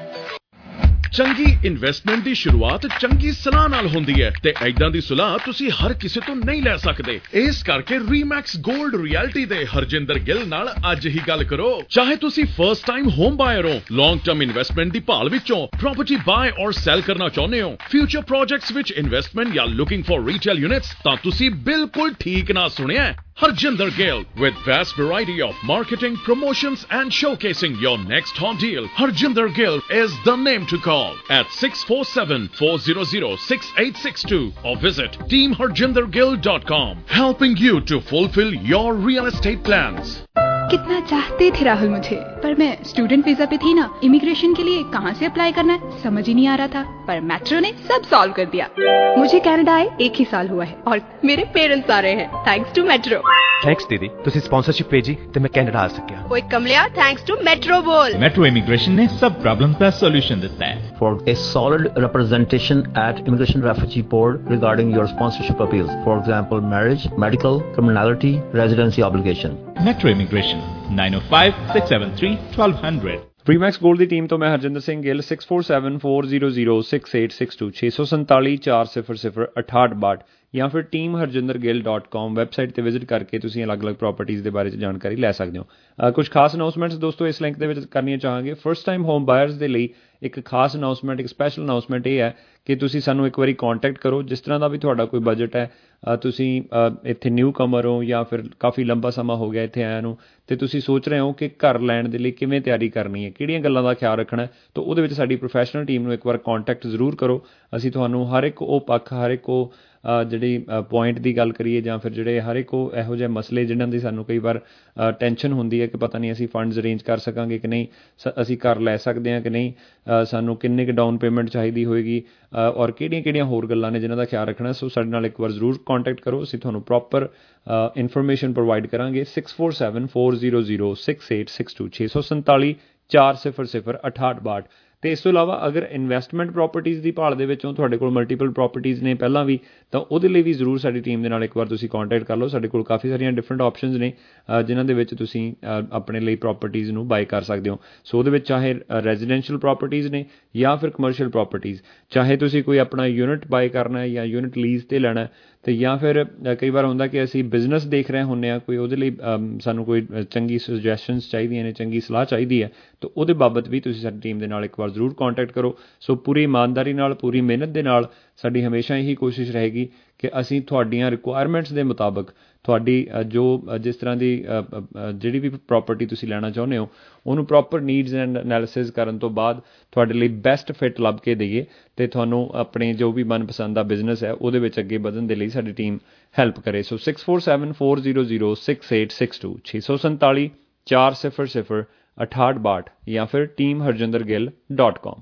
ਚੰਗੀ ਇਨਵੈਸਟਮੈਂਟ ਦੀ ਸ਼ੁਰੂਆਤ ਚੰਗੀ ਸਲਾਹ ਨਾਲ ਹੁੰਦੀ ਹੈ ਤੇ ਐਦਾਂ ਦੀ ਸਲਾਹ ਤੁਸੀਂ ਹਰ ਕਿਸੇ ਤੋਂ ਨਹੀਂ ਲੈ ਸਕਦੇ ਇਸ ਕਰਕੇ ਰੀਮੈਕਸ 골ਡ ਰਿਐਲਿਟੀ ਦੇ ਹਰਜਿੰਦਰ ਗਿੱਲ ਨਾਲ ਅੱਜ ਹੀ ਗੱਲ ਕਰੋ ਚਾਹੇ ਤੁਸੀਂ ਫਰਸਟ ਟਾਈਮ ਹੋਮ ਬਾਇਰ ਹੋ ਲੌਂਗ ਟਰਮ ਇਨਵੈਸਟਮੈਂਟ ਦੀ ਭਾਲ ਵਿੱਚੋਂ ਪ੍ਰਾਪਰਟੀ ਬਾਏ ਔਰ ਸੈਲ ਕਰਨਾ ਚਾਹੁੰਦੇ ਹੋ ਫਿਊਚਰ ਪ੍ਰੋਜੈਕਟਸ ਵਿੱਚ ਇਨਵੈਸਟਮੈਂਟ ਜਾਂ ਲੁਕਿੰਗ ਫॉर ਰੀਟੇਲ ਯੂਨਿਟਸ ਤਾਂ ਤੁਸੀਂ ਬਿਲਕੁਲ ਠੀਕ ਨਾ ਸੁਣਿਆ Harjinder Gill with vast variety of marketing, promotions and showcasing your next hot deal. Harjinder Gill is the name to call at six four seven, four zero zero, six eight six two or visit team harjinder gill dot com, helping you to fulfill your real estate plans. कितना चाहते थे राहुल मुझे, पर मैं student visa पे थी ना, immigration के लिए कहाँ से अप्लाई करना है समझ ही नहीं आ रहा था, पर मेट्रो ने सब सॉल्व कर दिया। मुझे कनाडा आए एक ही साल हुआ है और मेरे पेरेंट्स आ रहे हैं थैंक्स टू मेट्रो। थैंक्स दीदी, तुसी स्पॉन्सरशिप भेजी ते मैं कनाडा आ सकिया। ओए कमलिया थैंक्स टू मेट्रो बोल। मेट्रो इमिग्रेशन ने सब प्रॉब्लम्स का सॉल्यूशन देता है। For a solid representation at Immigration Refugee Board regarding your sponsorship appeals, for example marriage, medical, criminality, residency obligation. Metro Immigration nine oh five, six seven three, one two zero zero. Remax Gold ਦੀ team ਤੋਂ ਮੈਂ Harjinder Singh Gill six four seven, four zero zero, six eight six two ਛੇ ਸੌ ਸੰਤਾਲੀ ਚਾਰ ਸਿਫਰ ਸਿਫਰ ਅਠਾਹਠ ਬਾਹਠ ਜਾਂ ਫਿਰ team Harjinder Gill dot com website ਤੇ ਵਿਜ਼ਿਟ ਕਰਕੇ ਤੁਸੀਂ ਅਲੱਗ-ਅਲੱਗ ਪ੍ਰਾਪਰਟੀਜ਼ ਦੇ ਬਾਰੇ 'ਚ ਜਾਣਕਾਰੀ ਲੈ ਸਕਦੇ ਹੋ। ਕੁਝ ਖਾਸ ਅਨਾਉਂਸਮੈਂਟਸ ਦੋਸਤੋ ਇਸ ਲਿੰਕ ਦੇ ਵਿੱਚ ਕਰਨੀਆਂ ਚਾਹਾਂਗੇ। ਫਸਟ ਟਾਈਮ ਹੋਮ ਬਾਇਰਸ ਦੇ ਲਈ ਇੱਕ ਖਾਸ ਅਨਾਉਂਸਮੈਂਟ, ਇੱਕ ਸਪੈਸ਼ਲ ਅਨਾਉਂਸਮੈਂਟ ਇਹ ਹੈ ਕਿ ਤੁਸੀਂ ਸਾਨੂੰ ਇੱਕ ਵਾਰੀ ਕੰਟੈਕਟ ਕਰੋ ਜਿਸ ਤਰ੍ਹਾਂ ਦਾ ਵੀ ਤੁਹਾਡਾ ਕੋਈ ਬਜਟ ਹੈ। ਤੁਸੀਂ ਇੱਥੇ ਨਿਊ ਕਮਰ ਹੋ ਜਾਂ ਫਿਰ ਕਾਫੀ ਲੰਬਾ ਸਮਾਂ ਹੋ ਗਿਆ ਇੱਥੇ ਆਇਆ ਨੂੰ ਅਤੇ ਤੁਸੀਂ ਸੋਚ ਰਹੇ ਹੋ ਕਿ ਘਰ ਲੈਣ ਦੇ ਲਈ ਕਿਵੇਂ ਤਿਆਰੀ ਕਰਨੀ ਹੈ, ਕਿਹੜੀਆਂ ਗੱਲਾਂ ਦਾ ਖਿਆਲ ਰੱਖਣਾ, ਤਾਂ ਉਹਦੇ ਵਿੱਚ ਸਾਡੀ ਪ੍ਰੋਫੈਸ਼ਨਲ ਟੀਮ ਨੂੰ ਇੱਕ ਵਾਰ ਕੰਟੈਕਟ ਜ਼ਰੂਰ ਕਰੋ। ਅਸੀਂ ਤੁਹਾਨੂੰ ਹਰ ਇੱਕ ਉਹ ਪੱਖ, ਹਰ ਇੱਕ ਉਹ ਜਿਹੜੀ ਪੁਆਇੰਟ ਦੀ ਗੱਲ ਕਰੀਏ ਜਾਂ ਫਿਰ ਜਿਹੜੇ ਹਰ ਇੱਕ ਉਹ ਇਹੋ ਜਿਹੇ ਮਸਲੇ ਜਿਨ੍ਹਾਂ ਦੀ ਸਾਨੂੰ ਕਈ ਵਾਰ ਟੈਨਸ਼ਨ ਹੁੰਦੀ ਹੈ ਕਿ ਪਤਾ ਨਹੀਂ ਅਸੀਂ ਫੰਡਸ ਅਰੇਂਜ ਕਰ ਸਕਾਂਗੇ ਕਿ ਨਹੀਂ, ਅਸੀਂ ਘਰ ਲੈ ਸਕਦੇ ਹਾਂ ਕਿ ਨਹੀਂ, ਸਾਨੂੰ ਕਿੰਨੇ ਕੁ ਡਾਊਨ ਪੇਮੈਂਟ ਚਾਹੀਦੀ ਹੋਏਗੀ ਔਰ ਕਿਹੜੀਆਂ ਕਿਹੜੀਆਂ ਹੋਰ ਗੱਲਾਂ ਨੇ ਜਿਨ੍ਹਾਂ ਦਾ ਖਿਆਲ ਰੱਖਣਾ। ਸੋ ਸਾਡੇ ਨਾਲ ਇੱਕ ਵਾਰ ਜ਼ਰੂਰ ਕੰਟੈਕਟ ਕਰੋ, ਅਸੀਂ ਤੁਹਾਨੂੰ ਪ੍ਰੋਪਰ ਇਨਫੋਰਮੇਸ਼ਨ ਪ੍ਰੋਵਾਈਡ ਕਰਾਂਗੇ। Six four seven four zero zero six eight six two ਛੇ ਸੌ ਸੰਤਾਲੀ ਚਾਰ ਸਿਫਰ ਸਿਫਰ ਅਠਾਹਠ ਬਾਹਠ। ਅਤੇ ਇਸ ਤੋਂ ਇਲਾਵਾ ਅਗਰ ਇਨਵੈਸਟਮੈਂਟ ਪ੍ਰੋਪਰਟੀਜ਼ ਦੀ ਭਾਲ ਦੇ ਵਿੱਚੋਂ ਤੁਹਾਡੇ ਕੋਲ ਮਲਟੀਪਲ ਪ੍ਰੋਪਰਟੀਜ਼ ਨੇ ਪਹਿਲਾਂ ਵੀ, ਤਾਂ ਉਹਦੇ ਲਈ ਵੀ ਜ਼ਰੂਰ ਸਾਡੀ ਟੀਮ ਦੇ ਨਾਲ ਇੱਕ ਵਾਰ ਤੁਸੀਂ ਕੰਟੈਕਟ ਕਰ ਲਓ। ਸਾਡੇ ਕੋਲ ਕਾਫੀ ਸਾਰੀਆਂ ਡਿਫਰੈਂਟ ਆਪਸ਼ਨਸ ਨੇ ਜਿਨ੍ਹਾਂ ਦੇ ਵਿੱਚ ਤੁਸੀਂ ਆਪਣੇ ਲਈ ਪ੍ਰੋਪਰਟੀਜ਼ ਨੂੰ ਬਾਏ ਕਰ ਸਕਦੇ ਹੋ। ਸੋ ਉਹਦੇ ਵਿੱਚ ਚਾਹੇ ਰੈਜ਼ੀਡੈਂਸ਼ੀਅਲ ਪ੍ਰੋਪਰਟੀਜ਼ ਨੇ ਜਾਂ ਫਿਰ ਕਮਰਸ਼ੀਅਲ ਪ੍ਰੋਪਰਟੀਜ਼, ਚਾਹੇ ਤੁਸੀਂ ਕੋਈ ਆਪਣਾ ਯੂਨਿਟ ਬਾਏ ਕਰਨਾ ਹੈ ਜਾਂ ਯੂਨਿਟ ਲੀਜ਼ 'ਤੇ ਲੈਣਾ ਅਤੇ ਜਾਂ ਫਿਰ ਕਈ ਵਾਰ ਹੁੰਦਾ ਕਿ ਅਸੀਂ ਬਿਜ਼ਨਸ ਦੇਖ ਰਹੇ ਹੁੰਦੇ ਹਾਂ, ਕੋਈ ਉਹਦੇ ਲਈ ਸਾਨੂੰ ਕੋਈ ਚੰਗੀ ਸੁਜੈਸ਼ਨਸ ਚਾਹੀਦੀਆਂ ਨੇ, ਚੰਗੀ ਸਲਾਹ ਚਾਹੀਦੀ ਹੈ, ਤਾਂ ਉਹਦੇ ਬਾਬਤ ਵੀ ਤੁਸੀਂ ਸਾਡੀ ਟੀਮ ਦੇ ਨਾਲ ਇੱਕ ਵਾਰ ਜ਼ਰੂਰ ਕੰਟੈਕਟ ਕਰੋ। ਸੋ ਪੂਰੀ ਇਮਾਨਦਾਰੀ ਨਾਲ, ਪੂਰੀ ਮਿਹਨਤ ਦੇ ਨਾਲ ਸਾਡੀ ਹਮੇਸ਼ਾ ਇਹੀ ਕੋਸ਼ਿਸ਼ ਰਹੇਗੀ ਕਿ ਅਸੀਂ ਤੁਹਾਡੀਆਂ ਰਿਕੁਆਇਰਮੈਂਟਸ ਦੇ ਮੁਤਾਬਕ ਤੁਹਾਡੀ ਜੋ ਜਿਸ ਤਰ੍ਹਾਂ ਦੀ ਜਿਹੜੀ ਵੀ ਪ੍ਰੋਪਰਟੀ ਤੁਸੀਂ ਲੈਣਾ ਚਾਹੁੰਦੇ ਹੋ ਉਹਨੂੰ ਪ੍ਰੋਪਰ ਨੀਡਸ ਐਂਡ ਐਨਾਲਿਸਿਸ ਕਰਨ ਤੋਂ ਬਾਅਦ ਤੁਹਾਡੇ ਲਈ ਬੈਸਟ ਫਿੱਟ ਲੱਭ ਕੇ ਦੇਈਏ ਅਤੇ ਤੁਹਾਨੂੰ ਆਪਣੇ ਜੋ ਵੀ ਮਨਪਸੰਦ ਦਾ ਬਿਜ਼ਨਸ ਹੈ ਉਹਦੇ ਵਿੱਚ ਅੱਗੇ ਵਧਣ ਦੇ ਲਈ ਸਾਡੀ ਟੀਮ ਹੈਲਪ ਕਰੇ। So six four seven four zero zero six eight six two ਛੇ ਸੌ ਸੰਤਾਲੀ ਚਾਰ ਸਿਫਰ ਸਿਫਰ ਅਠਾਹਠ ਬਾਹਠ ਜਾਂ ਫਿਰ ਟੀਮ ਹਰਜਿੰਦਰ ਗਿੱਲ ਡਾਟ ਕਾਮ।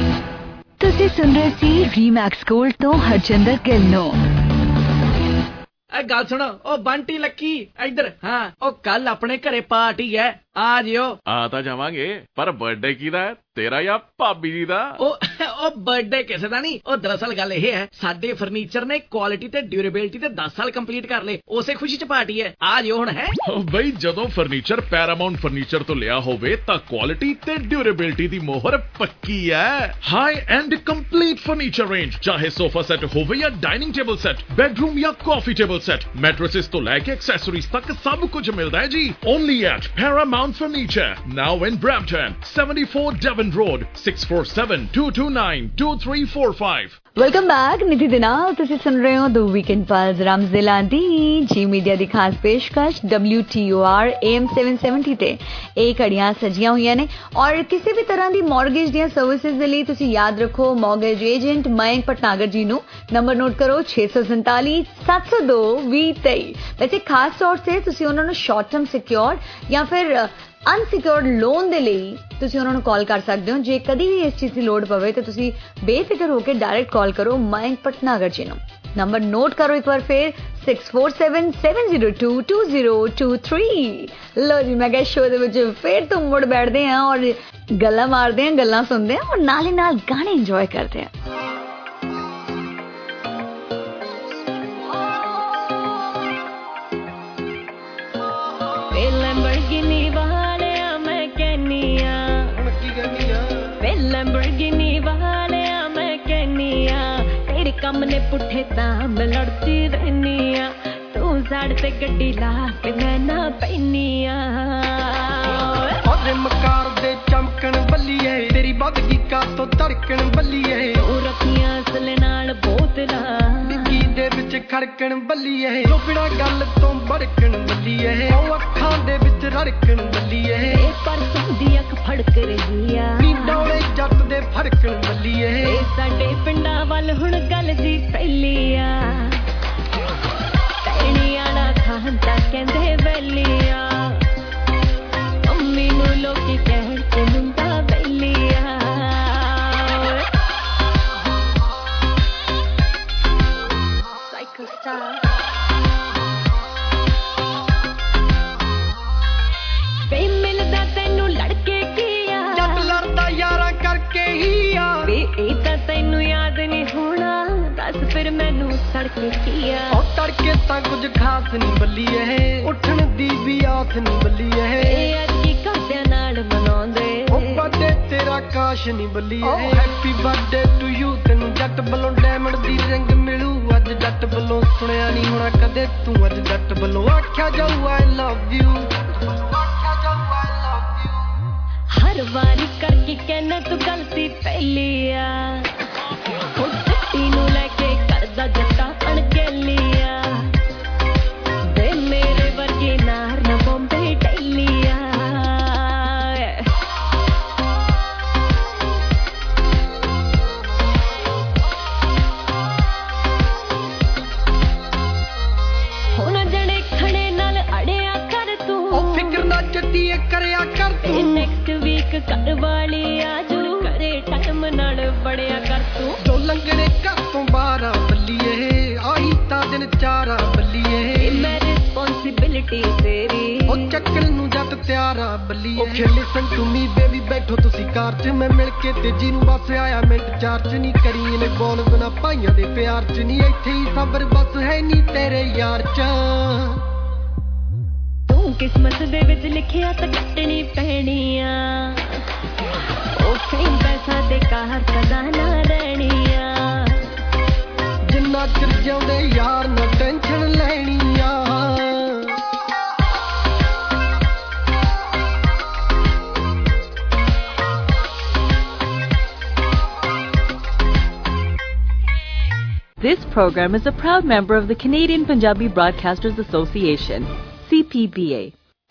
ਤੁਸੀਂ ਸੁਣ ਰਹੇ ਸੀ ਰੀਮੈਕਸ ਗੋਲਡ ਤੋਂ ਹਰਜਿੰਦਰ ਗਿੱਲ ਨੂੰ। ਗੱਲ ਸੁਣੋ, ਉਹ ਬੰਟੀ ਲੱਕੀ ਇੱਧਰ। ਹਾਂ, ਉਹ ਕੱਲ ਆਪਣੇ ਘਰੇ ਪਾਰਟੀ ਹੈ, ਆ ਜਿਓ। ਆ ਤਾਂ ਜਾਵਾਂਗੇ, ਪਰ ਬਰਥਡੇ ਕਿਹਦਾ ਹੈ, ਤੇਰਾ ਜਾਂ ਭਾਬੀ ਜੀ ਦਾ? ਉਹ ਉਹ ਬਰਥਡੇ ਕਿਸੇ ਦਾ ਨਹੀਂ। ਉਹ ਦਰਅਸਲ ਗੱਲ ਇਹ ਹੈ, ਸਾਡੇ ਫਰਨੀਚਰ ਨੇ ਕੁਆਲਿਟੀ ਤੇ ਡਿਊਰੇਬਿਲਟੀ ਤੇ ਦਸ ਸਾਲ ਕੰਪਲੀਟ ਕਰ ਲਏ, ਉਸੇ ਖੁਸ਼ੀ ਚ ਪਾਰਟੀ ਹੈ। ਆ ਜਿਓ ਹੁਣ। ਹੈ ਬਈ, ਜਦੋਂ ਫਰਨੀਚਰ ਪੈਰਾਮਾਉਂਟ ਫਰਨੀਚਰ ਤੋਂ ਲਿਆ ਹੋਵੇ ਤਾਂ ਕੁਆਲਿਟੀ ਤੇ ਡਿਊਰੇਬਿਲਟੀ ਦੀ ਮੋਹਰ ਪੱਕੀ ਹੈ। High end complete furniture range, ਚਾਹੇ ਸੋਫਾ ਸੈੱਟ ਹੋਵੇ ਜਾਂ ਡਾਈਨਿੰਗ ਟੇਬਲ ਸੈੱਟ, ਬੈਡਰੂਮ ਜਾਂ ਕਾਫੀ ਟੇਬਲ ਸੈੱਟ, ਮੈਟ੍ਰੈसेस ਤੋਂ ਲੈ ਕੇ ਐਕਸੈਸਰੀਜ਼ ਤੱਕ ਸਭ ਕੁਝ ਮਿਲਦਾ ਹੈ ਜੀ। Only at Paramount furniture, now in Brampton, seventy-four Devon Road, six four seven, two two nine, two three four five। Welcome back, Nidhi ਦੇ ਨਾਲ ਤੁਸੀਂ ਸੁਣ ਰਹੇ ਹੋ ਦ ਵੀਕਐਂਡ ਪਲਸ ਰਮਜ਼ ਦਿਲਾਂ ਦੀ ਜੀ ਮੀਡੀਆ ਦੀ ਖਾਸ ਪੇਸ਼ਕਸ਼ W T O R A M seven seventy ਤੇ। ਇਹ ਘੜੀਆਂ ਸਜੀਆਂ ਹੋਈਆਂ ਨੇ ਔਰ ਕਿਸੇ ਵੀ ਤਰ੍ਹਾਂ ਦੀ ਮੌਰਗੇਜ ਦੀਆਂ ਸਰਵਿਸਿਜ਼ ਦੇ ਲਈ ਤੁਸੀਂ ਯਾਦ ਰੱਖੋ ਮੌਰਗੇਜ ਏਜੰਟ ਮਯੰਕ ਭਟਨਾਗਰ ਜੀ ਨੂੰ। ਨੰਬਰ ਨੋਟ ਕਰੋ ਛੇ ਸੌ ਸੰਤਾਲੀ ਸੱਤ ਸੌ ਦੋ ਵੀਹ ਤੇਈ। ਵੈਸੇ ਖਾਸ ਤੌਰ ਤੇ ਤੁਸੀਂ ਉਹਨਾਂ ਨੂੰ ਸ਼ਾਰਟ ਟਰਮ ਸਿਕਿਉਰਡ ਜਾਂ ਫਿਰ ਅਨਸਿਕਿਉਰਡ ਲੋਨ ਦੇ ਲਈ ਤੁਸੀਂ ਉਹਨਾਂ ਨੂੰ ਕਾਲ ਕਰ ਸਕਦੇ ਹੋ। ਜੇ ਕਦੀ ਵੀ ਇਸ ਚੀਜ਼ ਦੀ ਲੋੜ ਪਵੇ ਤਾਂ ਤੁਸੀਂ ਬੇਫਿਕਰ ਹੋ ਕੇ ਡਾਇਰੈਕਟ ਕਾਲ ਕਰੋ ਮਯੰਕ ਭਟਨਾਗਰ ਜੀ ਨੂੰ। ਨੰਬਰ ਨੋਟ ਕਰੋ ਇੱਕ ਵਾਰ ਫਿਰ six four seven, seven zero two, two zero two three। ਲੋ ਜੀ, ਮੈਂ ਕਿਹਾ ਸ਼ੋਅ ਦੇ ਵਿੱਚ ਫਿਰ ਤੋਂ ਮੁੜ ਬੈਠਦੇ ਹਾਂ ਔਰ ਗੱਲਾਂ ਮਾਰਦੇ ਹਾਂ, ਗੱਲਾਂ ਸੁਣਦੇ ਹਾਂ ਔਰ ਨਾਲੇ ਨਾਲ ਗਾਣੇ ਇੰਜੋਏ ਕਰਦੇ ਹਾਂ। ਕੰਮ ਨੇ ਪੁੱਠੇ ਤਾਂ ਮੈਂ ਲੜਦੀ ਰਹਿਨੀ ਆ, ਤੂੰ ਸਾੜ ਤੇ ਗੱਡੀ ਲਾ ਕੇ ਮੈਂ ਨਾ ਪੈਨੀ ਆ। ਉਹਦੇ ਮਕਾਰ ਦੇ ਚਮਕਣ ਬੱਲੀਏ, ਤੇਰੀ ਬਦਗੀ ਕਾ ਤੋਂ ਧੜਕਣ ਬੱਲੀਏ, ਤੂੰ ਰੱਖੀਆਂ ਅਸਲ ਨਾਲ ਬੋਤਲਾਂ ਡਿੱਗੀ ਦੇ ਵਿੱਚ ਖੜਕਣ ਬੱਲੀਏ, ਤੂੰ ਬਿਨਾਂ ਗੱਲ ਤੋਂ ਭੜਕਣ ਬੱਲੀਏ, ਉਹ ਅੱਖਾਂ ਦੇ ਵਿੱਚ ਰੜਕਣ ਬੱਲੀਏ, ਇਹ ਪਰਸੋਂ ਦੀ ਅੱਖ ਫੜਕ ਰਹੀ ਆ, ਨੀ ਡੋਲੇ ਜੱਟ ਦੇ ਫੜਕਣ ਬੱਲੀਏ, ਇਹ ਸਾਡੇ ਪਿੰਡਾਂ ਵੱਲ ਹੁਣ ਗੱਲ ਜੀ ਪਹਿਲੀ ਆ, ਪੈਣੀ ਆਲਾ ਖਾਨ ਤਾਂ ਕਹਿੰਦੇ ਵੈਲੀ ਆ, ਮੰਮੀ ਨੂੰ ਲੋਕੀ ਕਹਿ ਕੇ ਮੁੰਡਾ ਵੈਲੀ ਆ। ਸਾਈਕਲ ਸਟਾਰ ਵੇ ਮਿਲਦਾ ਤੈਨੂੰ ਲੜਕੇ ਕੀ ਆ, ਜੱਟ ਲੜਦਾ ਯਾਰਾਂ ਕਰਕੇ ਹੀ ਆ, ਵੇ ਇਹ ਤਾਂ ਤੈਨੂੰ ਯਾਦ ਨਹੀਂ ਹੋਣਾ, ਦੱਸ ਫਿਰ ਮੈਨੂੰ ਸੜਕੇ ਕੀ ਆ। ਉਹ ਤੜਕੇ ਤਾਂ ਕੁਝ ਖਾਸ ਨਹੀਂ ਬੱਲੀਏ, ਉੱਠਣ ਦੀ ਵੀ ਆਸ ਨਹੀਂ ਬੱਲੀਏ, ਇਹ ਅੱਜ ਕੀ ਘਰਦਿਆਂ ਨਾਲ ਮਨਾਉਂਦੇ, ਉਹ ਬਰਥਡੇ ਤੇਰਾ ਕਾਸ਼ ਨਹੀਂ ਬੱਲੀਏ, ਹੈਪੀ ਬਰਥਡੇ ਟੂ ਯੂ, ਤੈਨੂੰ ਜੱਟ ਵੱਲੋਂ ਡਾਇਮੰਡ ਦੀ ਰਿੰਗ ਮਿਲੂ, ਅੱਜ ਜੱਟ ਵੱਲੋਂ ਸੁਣਿਆ ਨਹੀਂ ਹੋਣਾ ਕਦੇ, ਤੂੰ ਅੱਜ ਜੱਟ ਵੱਲੋਂ ਆਖਿਆ ਜਾਊ ਆਈ ਲਵ ਯੂ, ਆਖਿਆ ਜਾਊ ਆਈ ਲਵ ਯੂ। ਹਰ ਵਾਰੀ ਕਰਕੇ ਕਹਿਣਾ ਤੂੰ ਗਲਤੀ ਪਹਿਲੀ ਆ, ਉਹ ਜੱਟੀ ਨੂੰ ਲੈ ਕੇ ਕਰਦਾ ਜੱਟਾ ਅਣਗਹਿਲੀਆ, ਵੇ ਮੇਰੇ ਵਰਗੀ ਨਾਰ ਨਾ ਬੰਬੇ ਡੈਲੀ ਆ। ਹੁਣ ਜਣੇ ਖੜੇ ਨਾਲ ਅੜਿਆ ਕਰ ਤੂੰ, ਉਹ ਫਿਕਰ ਨਾ ਜੱਟੀਏ ਕਰਿਆ ਕਰ ਤੂੰ, ਨੈਕਸਟ ਵੀਕ ਘਰ ਵਾਲੀ ਆਜੂ, ਕਰੇ ਟਾਈਮ ਨਾਲ ਬੜਿਆ ਕਰ ਤੂੰ, ਜੋ ਲੰਗੜੇ ਘਰ ਤੋਂ ਬਾਹਰ ਬੱਲੀਏ, ਆਹੀ ਤਾਂ ਦਿਨ ਚਾਰਾ ਬੱਲੀਏ, ਮੈਂ ਰਿਸਪੌਂਸਿਬਿਲਿਟੀ ਤੇਰੀ, ਉਹ ਚੱਕਣ ਨੂੰ ਜੱਟ ਤਿਆਰਾ ਬੱਲੀਏ, okay listen to me baby, ਬੈਠੋ ਤੁਸੀਂ ਕਾਰ 'ਚ, ਮੈਂ ਮਿਲ ਕੇ ਤੇਜੀ ਨੂੰ ਬਸ ਆਇਆ ਮਿੰਟ ਚਾਰ 'ਚ, ਨਹੀਂ ਕਰੀ ਨੇ ਬੋਲ ਬਿਨਾ ਭਾਈਆਂ ਦੇ ਪਿਆਰ 'ਚ, ਨਹੀਂ ਇੱਥੇ ਹੀ ਸਬਰ ਬਸ ਹੈ ਨਹੀਂ ਤੇਰੇ ਯਾਰ 'ਚ, ਤੂੰ ਕਿਸਮਤ ਦੇ ਵਿੱਚ ਲਿਖਿਆ ਤਾਂ ਕੱਟਣੀ ਪੈਣੀ ਆ, ਉਹ ਫੇਮ ਪੈਸਾ ਦੇ ਕਾਰ ਕਦਾ ਨਾ ਰਹਿਣੀ ਆ, ਜਿੰਨਾ ਚਿਰ ਜਿਉਂਦੇ ਯਾਰ ਨਾ ਟੈਨਸ਼ਨ ਲੈਣੀ ਆ। This program is a proud member of the Canadian Punjabi Broadcasters Association, C P B A.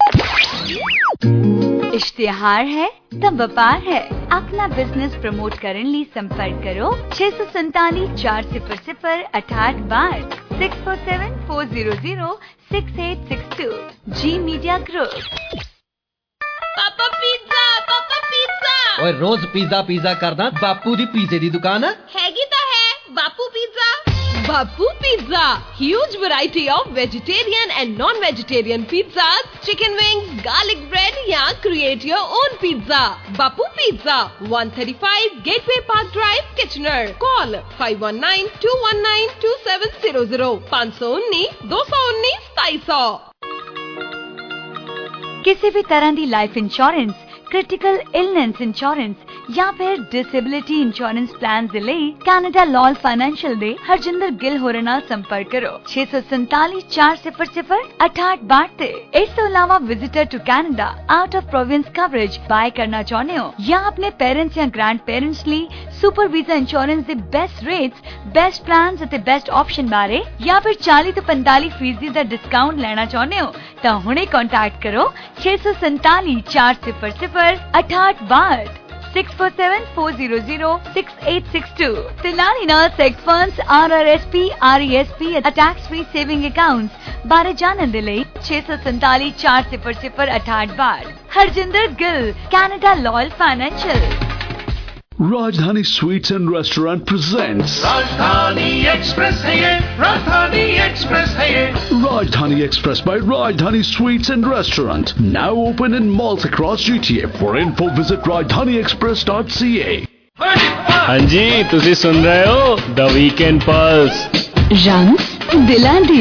इश्तिहार है तब व्यापार है। अपना बिजनेस प्रमोट करने लिए संपर्क करो छह सौ संताली चार सिफर सिफर अठाठ बार six four seven four zero zero six eight six two जी media group. Papa Pizza Papa Pizza. ओए रोज पिज्जा पिज्जा करदा, बापू दी पिज्जे दी दुकान है हैगी तो है Bapu Pizza. Bapu Pizza. Huge variety of vegetarian and non-vegetarian pizzas, chicken wings, garlic bread या create your own pizza. Bapu Pizza, one thirty-five Gateway Park Drive, Kitchener. Call five one nine, two one nine, two seven zero zero. five one nine, two one nine, two two zero zero. किसी भी तरह दी life insurance, critical illness insurance या फिर disability insurance plan दे लई Canada Loyal Financial दे हरजिंदर गिल होरे नाल संपर्क करो छे सौ सैंतालीस चार सिफर सिफर अठाठ बाठ ते। इस तो अलावा visitor to Canada out of province coverage buy करना चाहते हो या अपने पेरेंट्स या ग्रैंड पेरेंट्स ਲਈ सुपर वीजा इंश्योरेंस दे बेस्ट रेट्स, बेस्ट प्लान्स ਅਤੇ बेस्ट ऑप्शन बारे या फिर चालीस ਤੋਂ पैंतालीस फीसदी ਦਾ डिस्काउंट लेना चाहते हो तो हुणे कांटेक्ट करो छे सौ सैंतालीस चार सिफर सिफर अठाठ बाठ six four seven four zero zero six eight six two. Tilani na seg funds R R S P R E S P tax free saving accounts बारे जानन दे लई छे सौ सैंतालीस चार सिफर सिफर अठाठ बाठ। Harjinder Gill, Canada Loyal Financial. Rajdhani Sweets and Restaurant presents Rajdhani Express है ये, Rajdhani Express है ये। Rajdhani Express by Rajdhani Sweets and Restaurant, now open in malls across G T A. For info visit rajdhani express dot c a. हाँ जी, तुसी सुन रहे हो the weekend pulse. रंग दिलां दी।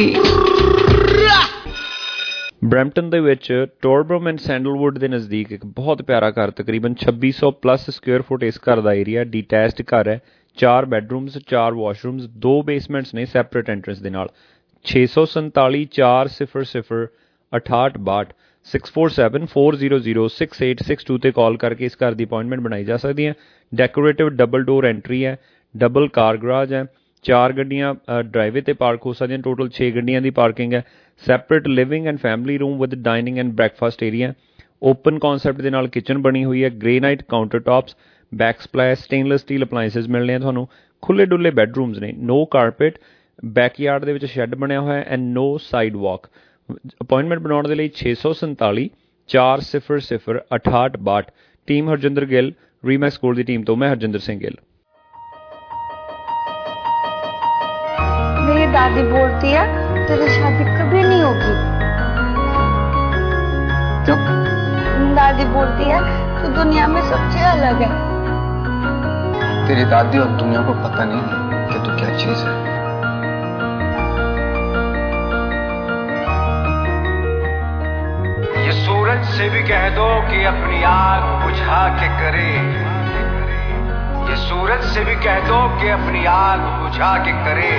ਬਰੈਂਪਟਨ ਦੇ ਵਿੱਚ ਟੋਰਬਰਮ ਐਂਡ ਸੈਂਡਲਵੁੱਡ ਦੇ ਨਜ਼ਦੀਕ ਇੱਕ ਬਹੁਤ ਪਿਆਰਾ ਘਰ, ਤਕਰੀਬਨ ਛੱਬੀ ਸੌ ਪਲੱਸ ਸਕੁਅਰ ਫੁੱਟ ਇਸ ਘਰ ਦਾ ਏਰੀਆ, ਡੀਟੈਚਡ ਘਰ ਹੈ, ਚਾਰ ਬੈਡਰੂਮਸ, ਚਾਰ ਵਾਸ਼ਰੂਮਸ, ਦੋ ਬੇਸਮੈਂਟਸ ਨੇ ਸੈਪਰੇਟ ਐਂਟਰੈਂਸ ਦੇ ਨਾਲ। ਛੇ ਸੌ ਸੰਤਾਲੀ ਚਾਰ ਸਿਫਰ ਸਿਫਰ ਅਠਾਹਠ ਬਾਹਠ six four seven four zero zero six eight six two ਤੇ ਕਾਲ ਕਰਕੇ ਇਸ ਘਰ ਦੀ ਅਪਾਇੰਟਮੈਂਟ ਬਣਾਈ ਜਾ ਸਕਦੀ ਹੈ। ਡੈਕੋਰੇਟਿਵ ਡਬਲ ਡੋਰ ਐਂਟਰੀ ਹੈ, ਡਬਲ ਕਾਰ ਗਰਾਜ ਹੈ, ਚਾਰ ਗੱਡੀਆਂ ਡਰਾਈਵੇ ਤੇ ਪਾਰਕ ਹੋ ਸਕਦੀਆਂ, ਟੋਟਲ ਛੇ ਗੱਡੀਆਂ ਦੀ ਪਾਰਕਿੰਗ ਹੈ। Separate living and family room with dining and breakfast area, open concept ਦੇ ਨਾਲ ਕਿਚਨ ਬਣੀ ਹੋਈ ਹੈ, granite countertops, backsplash, stainless steel appliances ਮਿਲਣੇ ਆ ਤੁਹਾਨੂੰ, ਖੁੱਲੇ ਡੁੱਲੇ ਬੈਡਰੂਮਸ ਨੇ, ਨੋ ਕਾਰਪੇਟ, ਬੈਕਯਾਰਡ ਦੇ ਵਿੱਚ ਸ਼ੈੱਡ ਬਣਿਆ ਹੋਇਆ and no sidewalk. Appointment ਬਣਾਉਣ ਦੇ ਲਈ ਛੇ ਸੌ ਸੰਤਾਲੀ ਚਾਰ ਸਿਫਰ ਸਿਫਰ ਅਠਾਹਠ ਬਾਹਠ। Team Harjinder Gill, Remax Gold ਦੀ ਟੀਮ ਤੋਂ ਮੈਂ ਹਰਜਿੰਦਰ ਸਿੰਘ ਗਿੱਲ। मेरी दादी बोलती है तेरी शादी कभी नहीं होगी। तो दादी बोलती है तू दुनिया में सबसे अलग है। तेरी दादी और दुनिया को पता नहीं कि तू क्या चीज है। ये सूरज से भी कह दो कि अपनी आग बुझा के करे, ये सूरज से भी कह दो कि अपनी आग बुझा के करे।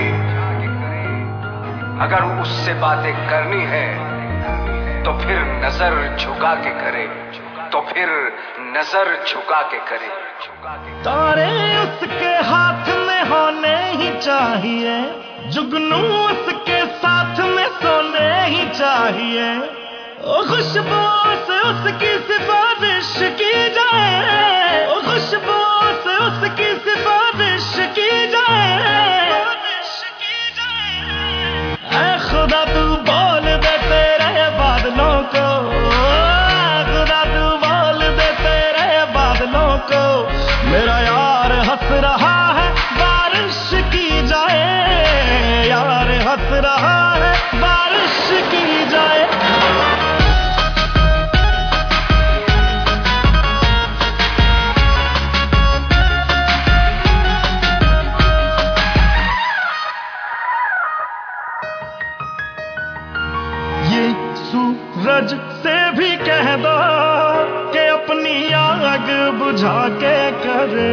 अगर उससे बातें करनी है तो फिर नजर झुका के करे, तो फिर नजर झुका के करे। तारे उसके हाथ में होने ही चाहिए, जुगनू उसके साथ में सोने ही चाहिए। ओ खुशबू से उसकी सिफारिश की जाए, ओ खुशबू से उसकी सिफारिश की जाए। खुदा तू बोल दे तेरे बादलों को, खुदा तू बोल दे तेरे बादलों को, मेरा यार हंस रहा है बारिश की जाए, यार हंस रहा है बारिश की जाए। सूरज से भी कह दो कि अपनी आग बुझा के करे,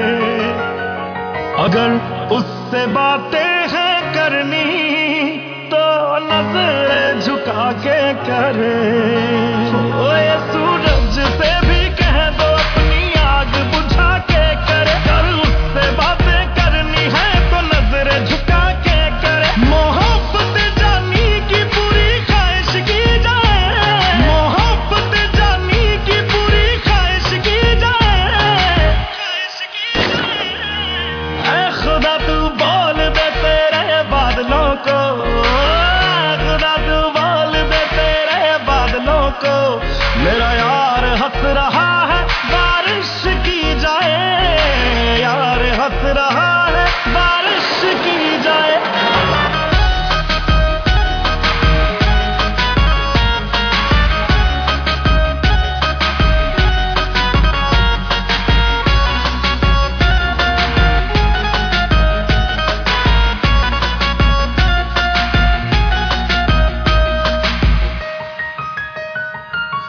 अगर उससे बातें हैं करनी तो नजर झुका के करे। ओ ये सूरज से भी कह दो अपनी आग बुझा के करे, अगर उससे बातें करनी है तो नजर झुका के करे। मोहब्बत जानी की पूरी ख्वाहिश की जाए, मोहब्बत जानी की पूरी ख्वाहिश की जाए। ऐ खुदा तू बोल दे तेरे बादलों को, खुदा तू बोल दे तेरे बादलों को, मेरा यार हंस रहा है बारिश की जाए, यार हंस रहा है बारिश की जाए।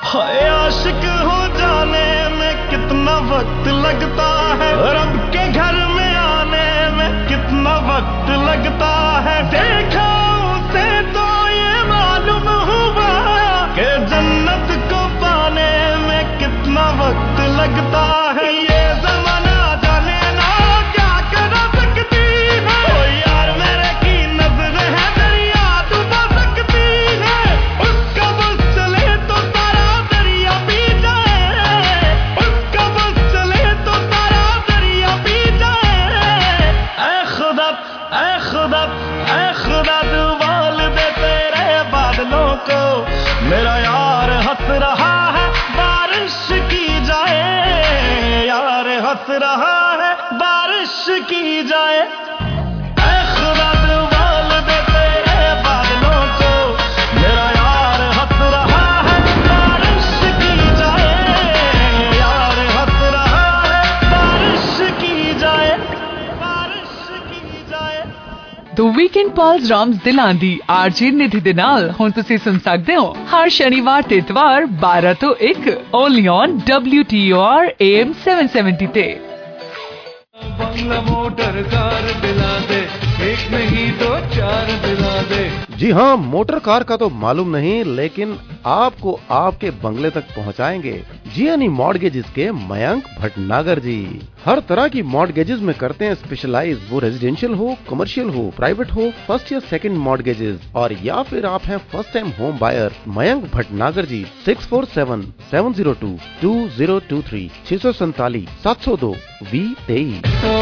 हाय आशिक हो जाने में कितना वक्त लगता है, रब के घर में आने में कितना वक्त लगता है। देखा उसे तो ये मालूम हुआ कि जन्नत को पाने में कितना वक्त लगता है। ये जमाना जाने ना क्या कर सकती है, ओ यार मेरे की नजर है दरिया डुबा सकती है। उसका बस चले तो सारा दरिया पी जाए, उसका बस चले तो सारा दरिया पी जाए। ऐ खुदा ऐ खुदा ऐ खुदा दुबाल दे तेरे बादलों को, मेरा यार हंस रहा है बारिश की जाए, यार हंस रहा है बारिश की जाए। ऐ खुदा दुबाल दे तेरे बादलों को, मेरा यार हंस रहा है बारिश की जाए, यार हंस रहा है बारिश की जाए, बारिश की जाए। The Weekend Pulse ਰਾਮਸ ਦਿਲਾਂ ਦੀ ਆਰਜੀ ਨਿਧੀ ਦੇ ਨਾਲ ਹੁਣ ਤੁਸੀਂ ਸੁਣ ਸਕਦੇ ਹੋ ਹਰ ਸ਼ਨੀਵਾਰ ਤੇ ਇਤਵਾਰ ਬਾਰਾਂ ਤੋਂ ਇੱਕ only on W T O R A M seven seventy ਤੇ। बंगला मोटर कार दिला दे, एक नहीं दो चार दिला दे। जी हाँ, मोटर कार का तो मालूम नहीं, लेकिन आपको आपके बंगले तक पहुंचाएंगे जियानी मॉर्टगेजेस के मयंक भटनागर जी। हर तरह की मॉर्टगेजेस में करते हैं स्पेशलाइज, वो रेजिडेंशियल हो, कमर्शियल हो, प्राइवेट हो, फर्स्ट या सेकंड मॉर्टगेजेस, और या फिर आप हैं first time home buyer. Mayank Bhatnagar ji six four seven seven zero two two zero two three छह सौ सैतालीस सात सौ दो वी तेईस।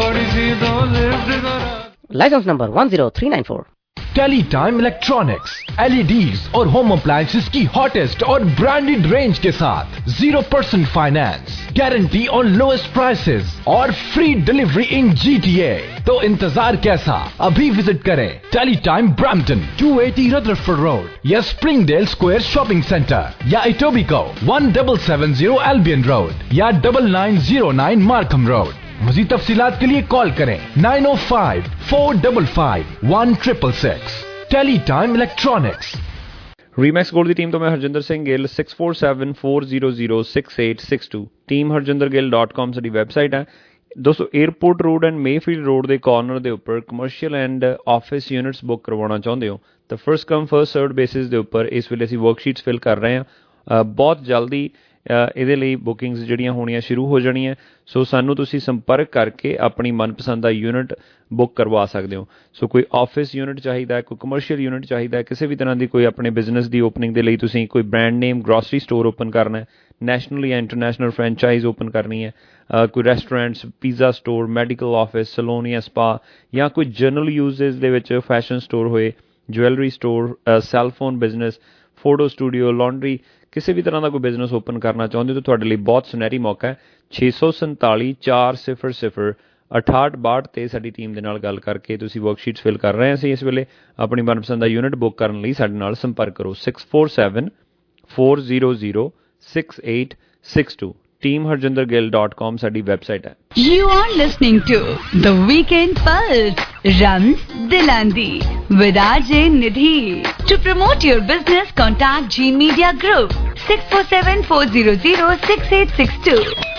Licence number one zero three nine four. Teletime electronics, L E LEDs और होम अप्लायंसेस की हॉटेस्ट और ब्रांडेड रेंज के साथ zero percent finance, guarantee on lowest prices और free delivery in G T A. तो इंतजार कैसा, अभी विजिट करें Teletime Brampton two eighty Rutherford road या स्प्रिंगडेल स्क्वायर शॉपिंग सेंटर या Etobicoke one double seven zero Albion road या double nine zero nine Markham road. मज़ीद तफसीलात के लिए कॉल करें nine O five four five five one triple six. Teletime electronics. Remax Gold की team तो मैं Harjinder Singh Gill six four seven four zero zero six eight six two team Harjinder Gill dot com साडी website है दोस्तों। Airport Road and Mayfield Road के corner के उपर commercial and office units book करवाना चाहते हो तो first come first served basis के उपर इस वेले असीं वर्कशीट्स फिल कर रहे हैं। बहुत जल्दी ਇਹਦੇ ਲਈ ਬੁਕਿੰਗਸ ਜਿਹੜੀਆਂ ਹੋਣੀਆਂ ਸ਼ੁਰੂ ਹੋ ਜਾਣੀਆਂ, ਸੋ ਸਾਨੂੰ ਤੁਸੀਂ ਸੰਪਰਕ ਕਰਕੇ ਆਪਣੀ ਮਨਪਸੰਦ ਦਾ ਯੂਨਿਟ ਬੁੱਕ ਕਰਵਾ ਸਕਦੇ ਹੋ। ਸੋ ਕੋਈ ਆਫਿਸ ਯੂਨਿਟ ਚਾਹੀਦਾ ਹੈ, ਕੋਈ ਕਮਰਸ਼ੀਅਲ ਯੂਨਿਟ ਚਾਹੀਦਾ ਹੈ, ਕਿਸੇ ਵੀ ਤਰ੍ਹਾਂ ਦੀ ਕੋਈ ਆਪਣੇ ਬਿਜ਼ਨਸ ਦੀ ਓਪਨਿੰਗ ਦੇ ਲਈ ਤੁਸੀਂ ਕੋਈ brand name grocery store open ਕਰਨਾ ਹੈ, ਨੈਸ਼ਨਲ ਜਾਂ ਇੰਟਰਨੈਸ਼ਨਲ ਫਰੈਂਚਾਈਜ਼ ਓਪਨ ਕਰਨੀ ਹੈ, ਕੋਈ restaurants, pizza store, medical office, salon ਜਾਂ ਸਪਾ, ਜਾਂ ਕੋਈ ਜਨਰਲ ਯੂਜ਼ੇਜ਼ ਦੇ ਵਿੱਚ ਫੈਸ਼ਨ ਸਟੋਰ ਹੋਏ, jewellery store, cellphone business, photo studio, laundry, ਕਿਸੇ ਵੀ ਤਰ੍ਹਾਂ ਦਾ ਕੋਈ ਬਿਜ਼ਨਸ ਓਪਨ ਕਰਨਾ ਚਾਹੁੰਦੇ ਹੋ ਤਾਂ ਤੁਹਾਡੇ ਲਈ ਬਹੁਤ ਸੁਨਹਿਰੀ ਮੌਕਾ ਹੈ। ਛੇ ਸੌ ਸੰਤਾਲੀ ਚਾਰ ਸਿਫਰ ਸਿਫਰ ਅਠਾਹਠ ਬਾਹਠ ਤੇ ਸਾਡੀ ਟੀਮ ਦੇ ਨਾਲ ਗੱਲ ਕਰਕੇ ਤੁਸੀਂ ਵਰਕਸ਼ੀਟਸ ਫਿਲ ਕਰ ਰਹੇ ਸੀ ਇਸ ਵੇਲੇ। ਆਪਣੀ ਮਨਪਸੰਦ ਦਾ ਯੂਨਿਟ ਬੁੱਕ ਕਰਨ ਲਈ ਸਾਡੇ ਨਾਲ ਸੰਪਰਕ ਕਰੋ six four seven four zero zero six eight six two. team harjinder gill dot com ਸਾਡੀ ਵੈਬਸਾਈਟ ਹੈ। You are listening to The Weekend Pulse, Rams Dilandi with R J Nidhi. To promote your business, contact G Media Group six four seven four zero zero six eight six two.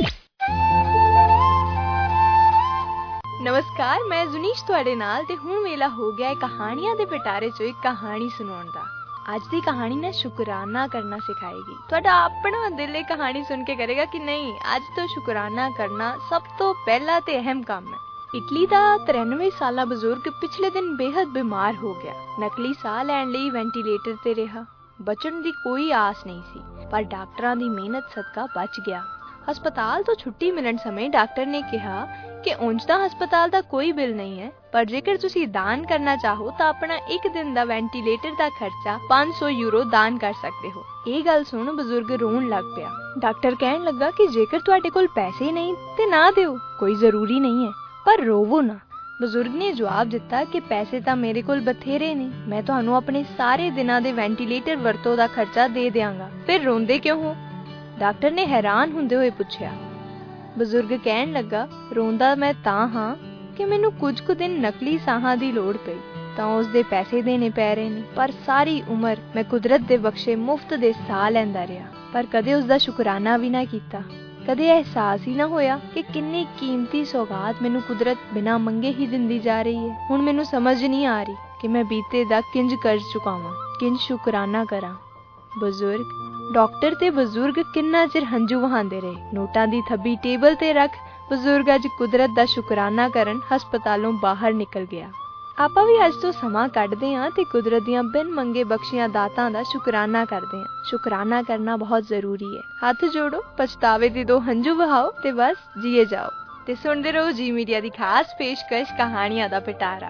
नमस्कार, मैं जुनीश तुहाडे नाल ते हुण वेला हो गया है कहानियां दे पिटारे चों एक कहानी सुनाउण दा। आज दी कहानी ने शुकराना करना सिखाएगी। तुहाडा अपना दिल एक कहानी सुन के करेगा कि नहीं आज तो शुकराना करना सब तो पहला ते अहम काम है। इटली दा तिरानवे साला बजुर्ग पिछले दिन बेहद बीमार हो गया। नकली साह लैण लई वेंटीलेटर ते रहा। बचण दी कोई आस नहीं सी, पर डॉक्टरां दी मेहनत सदका बच गया। हस्पताल तो छुट्टी मिलण समय डॉक्टर ने कहा कि ਉਂਝ ਤਾਂ ਹਸਪਤਾਲ ਦਾ ਕੋਈ ਬਿੱਲ ਨਹੀਂ ਹੈ, ਪਰ ਜੇਕਰ ਤੁਸੀਂ ਦਾਨ ਕਰਨਾ ਚਾਹੋ ਤਾਂ ਆਪਣਾ ਇੱਕ ਦਿਨ ਦਾ ਵੈਂਟੀਲੇਟਰ ਦਾ ਖਰਚਾ ਪੰਜ ਸੌ ਯੂਰੋ ਦਾਨ ਕਰ ਸਕਦੇ ਹੋ। ਇਹ ਗੱਲ ਸੁਣ ਬਜ਼ੁਰਗ ਰੋਣ ਲੱਗ ਪਿਆ। ਡਾਕਟਰ ਕਹਿਣ ਲੱਗਾ ਕਿ ਜੇਕਰ ਤੁਹਾਡੇ ਕੋਲ ਪੈਸੇ ਨਹੀਂ ਤੇ ਨਾ ਦਿਓ, ਕੋਈ ਜ਼ਰੂਰੀ ਨਹੀਂ ਹੈ, ਪਰ ਰੋਵੋ ਨਾ। ਬਜ਼ੁਰਗ ਨੇ ਜਵਾਬ ਦਿੱਤਾ ਕਿ ਪੈਸੇ ਤਾਂ ਮੇਰੇ ਕੋਲ ਬਥੇਰੇ ਨੇ, ਮੈਂ ਤੁਹਾਨੂੰ ਆਪਣੇ ਸਾਰੇ ਦਿਨਾਂ ਦੇ ਵੈਂਟੀਲੇਟਰ ਵਰਤੋਂ ਦਾ ਖਰਚਾ ਦੇ ਦਿਆਂਗਾ, ਫਿਰ ਰੋਂਦੇ ਕਿਉਂ ਹੋ? ਡਾਕਟਰ ਨੇ ਹੈਰਾਨ ਹੁੰਦੇ ਹੋਏ ਪੁੱਛਿਆ। ਬਜ਼ੁਰਗ ਕਹਿਣ ਲੱਗਾ, ਰੋਂਦਾ ਮੈਂ ਤਾਂ ਹਾਂ ਕਿ ਮੈਨੂੰ ਕੁਝ ਕੁ ਦਿਨ ਨਕਲੀ ਸਾਹਾਂ ਦੀ ਲੋੜ ਪਈ। ਤਾਂ ਉਸ ਦੇ ਪੈਸੇ ਦੇਣੇ ਪੈ ਰਹੇ ਨੇ। ਪਰ ਸਾਰੀ ਉਮਰ ਮੈਂ ਕੁਦਰਤ ਦੇ ਬਖਸ਼ੇ ਮੁਫਤ ਦੇ ਸਾਹ ਲੈਂਦਾ ਰਿਹਾ, ਪਰ ਕਦੇ ਉਸ ਦਾ ਸ਼ੁਕਰਾਨਾ ਵੀ ਨਾ ਕੀਤਾ। ਕਦੇ ਅਹਿਸਾਸ ਹੀ ਨਾ ਹੋਇਆ ਕਿ ਕਿੰਨੀ ਕੀਮਤੀ ਸੌਗਾਤ ਮੈਨੂੰ ਕੁਦਰਤ ਬਿਨਾਂ ਮੰਗੇ ਹੀ ਦਿੰਦੀ ਜਾ ਰਹੀ ਹੈ। ਹੁਣ ਮੈਨੂੰ ਸਮਝ ਨਹੀਂ ਆ ਰਹੀ ਕਿ ਮੈਂ ਬੀਤੇ ਦਾ ਕਿੰਜ ਕਰਜ਼ ਚੁਕਾਵਾਂ, ਕਿੰਜ ਸ਼ੁਕਰਾਨਾ ਕਰਾਂ। ਬਜ਼ੁਰਗ ਡਾਕਟਰ ਤੇ ਬਜ਼ੁਰਗ ਕਿੰਨਾ ਚਿਰ ਹੰਝੂ ਵਹਾਉਂਦੇ ਰਹੇ। ਨੋਟਾਂ ਦੀ ਥੱਬੀ ਟੇਬਲ ਤੇ ਰੱਖ ਬਜ਼ੁਰਗ ਅੱਜ ਕੁਦਰਤ ਦਾ ਸ਼ੁਕਰਾਨਾ ਕਰਨ ਹਸਪਤਾਲੋਂ ਬਾਹਰ ਨਿਕਲ ਗਿਆ। ਆਪਾਂ ਵੀ ਅੱਜ ਤੋਂ ਸਮਾਂ ਕੱਢਦੇ ਹਾਂ ਤੇ ਕੁਦਰਤ ਦੀਆਂ ਬਿਨ ਮੰਗੇ ਬਖਸ਼ੀਆਂ ਦਾਤਾਂ ਦਾ ਸ਼ੁਕਰਾਨਾ ਕਰਦੇ ਹਾਂ। ਸ਼ੁਕਰਾਨਾ ਕਰਨਾ ਬਹੁਤ ਜ਼ਰੂਰੀ ਹੈ। ਹੱਥ ਜੋੜੋ, ਪਛਤਾਵੇ ਦੇ ਦੋ ਹੰਝੂ ਵਹਾਓ ਤੇ ਬਸ ਜੀਏ ਜਾਓ। ਤੇ ਸੁਣਦੇ ਰਹੋ ਜੀ ਮੀਡੀਆ ਦੀ ਖਾਸ ਪੇਸ਼ਕਸ਼ ਕਹਾਣੀਆਂ ਦਾ ਪਿਟਾਰਾ।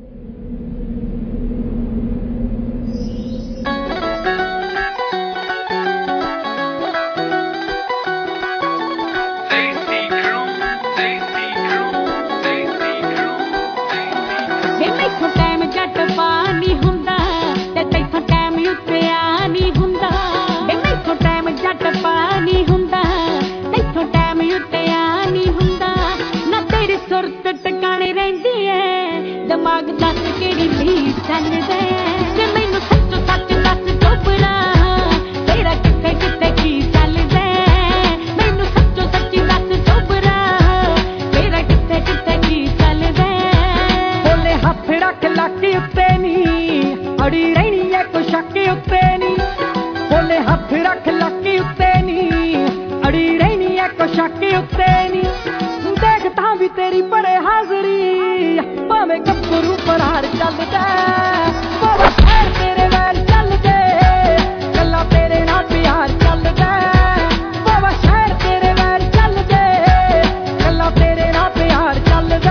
ਦਿਮਾਗ ਦੱਸ ਕਿਹੜੀ ਲੀਡ ਚੱਲਦਾ ਜੇ ਮੈਨੂੰ ਸੱਚੋ ਸੱਚ ਦੱਸ ਚੋਪੜਾ ਤੇਰਾ ਕਿੱਥੇ ਕਿੱਥੇ ਕੀ ਚੱਲਦਾ ਮੈਨੂੰ ਸੱਚੋ ਸੱਚੀ ਦੱਸ ਚੋਪੜਾ ਤੇਰਾ ਕਿੱਥੇ ਕਿੱਥੇ ਕੀ ਚੱਲਦਾ ਬੋਲੇ ਹੱਥ ਰੱਖ ਲੱਕ ਉੱਤੇ ਨੀ ਅੜੀ ਰਹਿਣੀ ਐ ਕੋਈ ਸ਼ੱਕ ਉੱਤੇ ਨੀ ਬੋਲੇ ਹੱਥ ਰੱਖ ਲੱਕ ਉੱਤੇ ਨੀ ਅੜੀ ਰਹਿਣੀ ਐ ਕੋਈ ਸ਼ੱਕ ਉੱਤੇ ਨੀ ਦੇਖ ਤਾਂ ਵੀ ਤੇਰੀ ਬੜੇ ਹਾਜ਼ਰੀ ਭਾਵੇਂ ਗੱਭਰੂ ਪਰਾਰ ਚੱਲਦਾ ਬਾਬਾ ਸ਼ਹਿਰ ਤੇਰੇ ਵੈਲ ਚੱਲਦੇ ਗੱਲਾਂ ਤੇਰੇ ਨਾਲ ਪਿਆਰ ਚੱਲਦਾ ਬਾਬਾ ਸ਼ਹਿਰ ਤੇਰੇ ਵੈਲ ਚੱਲਦੇ ਗੱਲਾਂ ਤੇਰੇ ਨਾਲ ਪਿਆਰ ਚੱਲਦਾ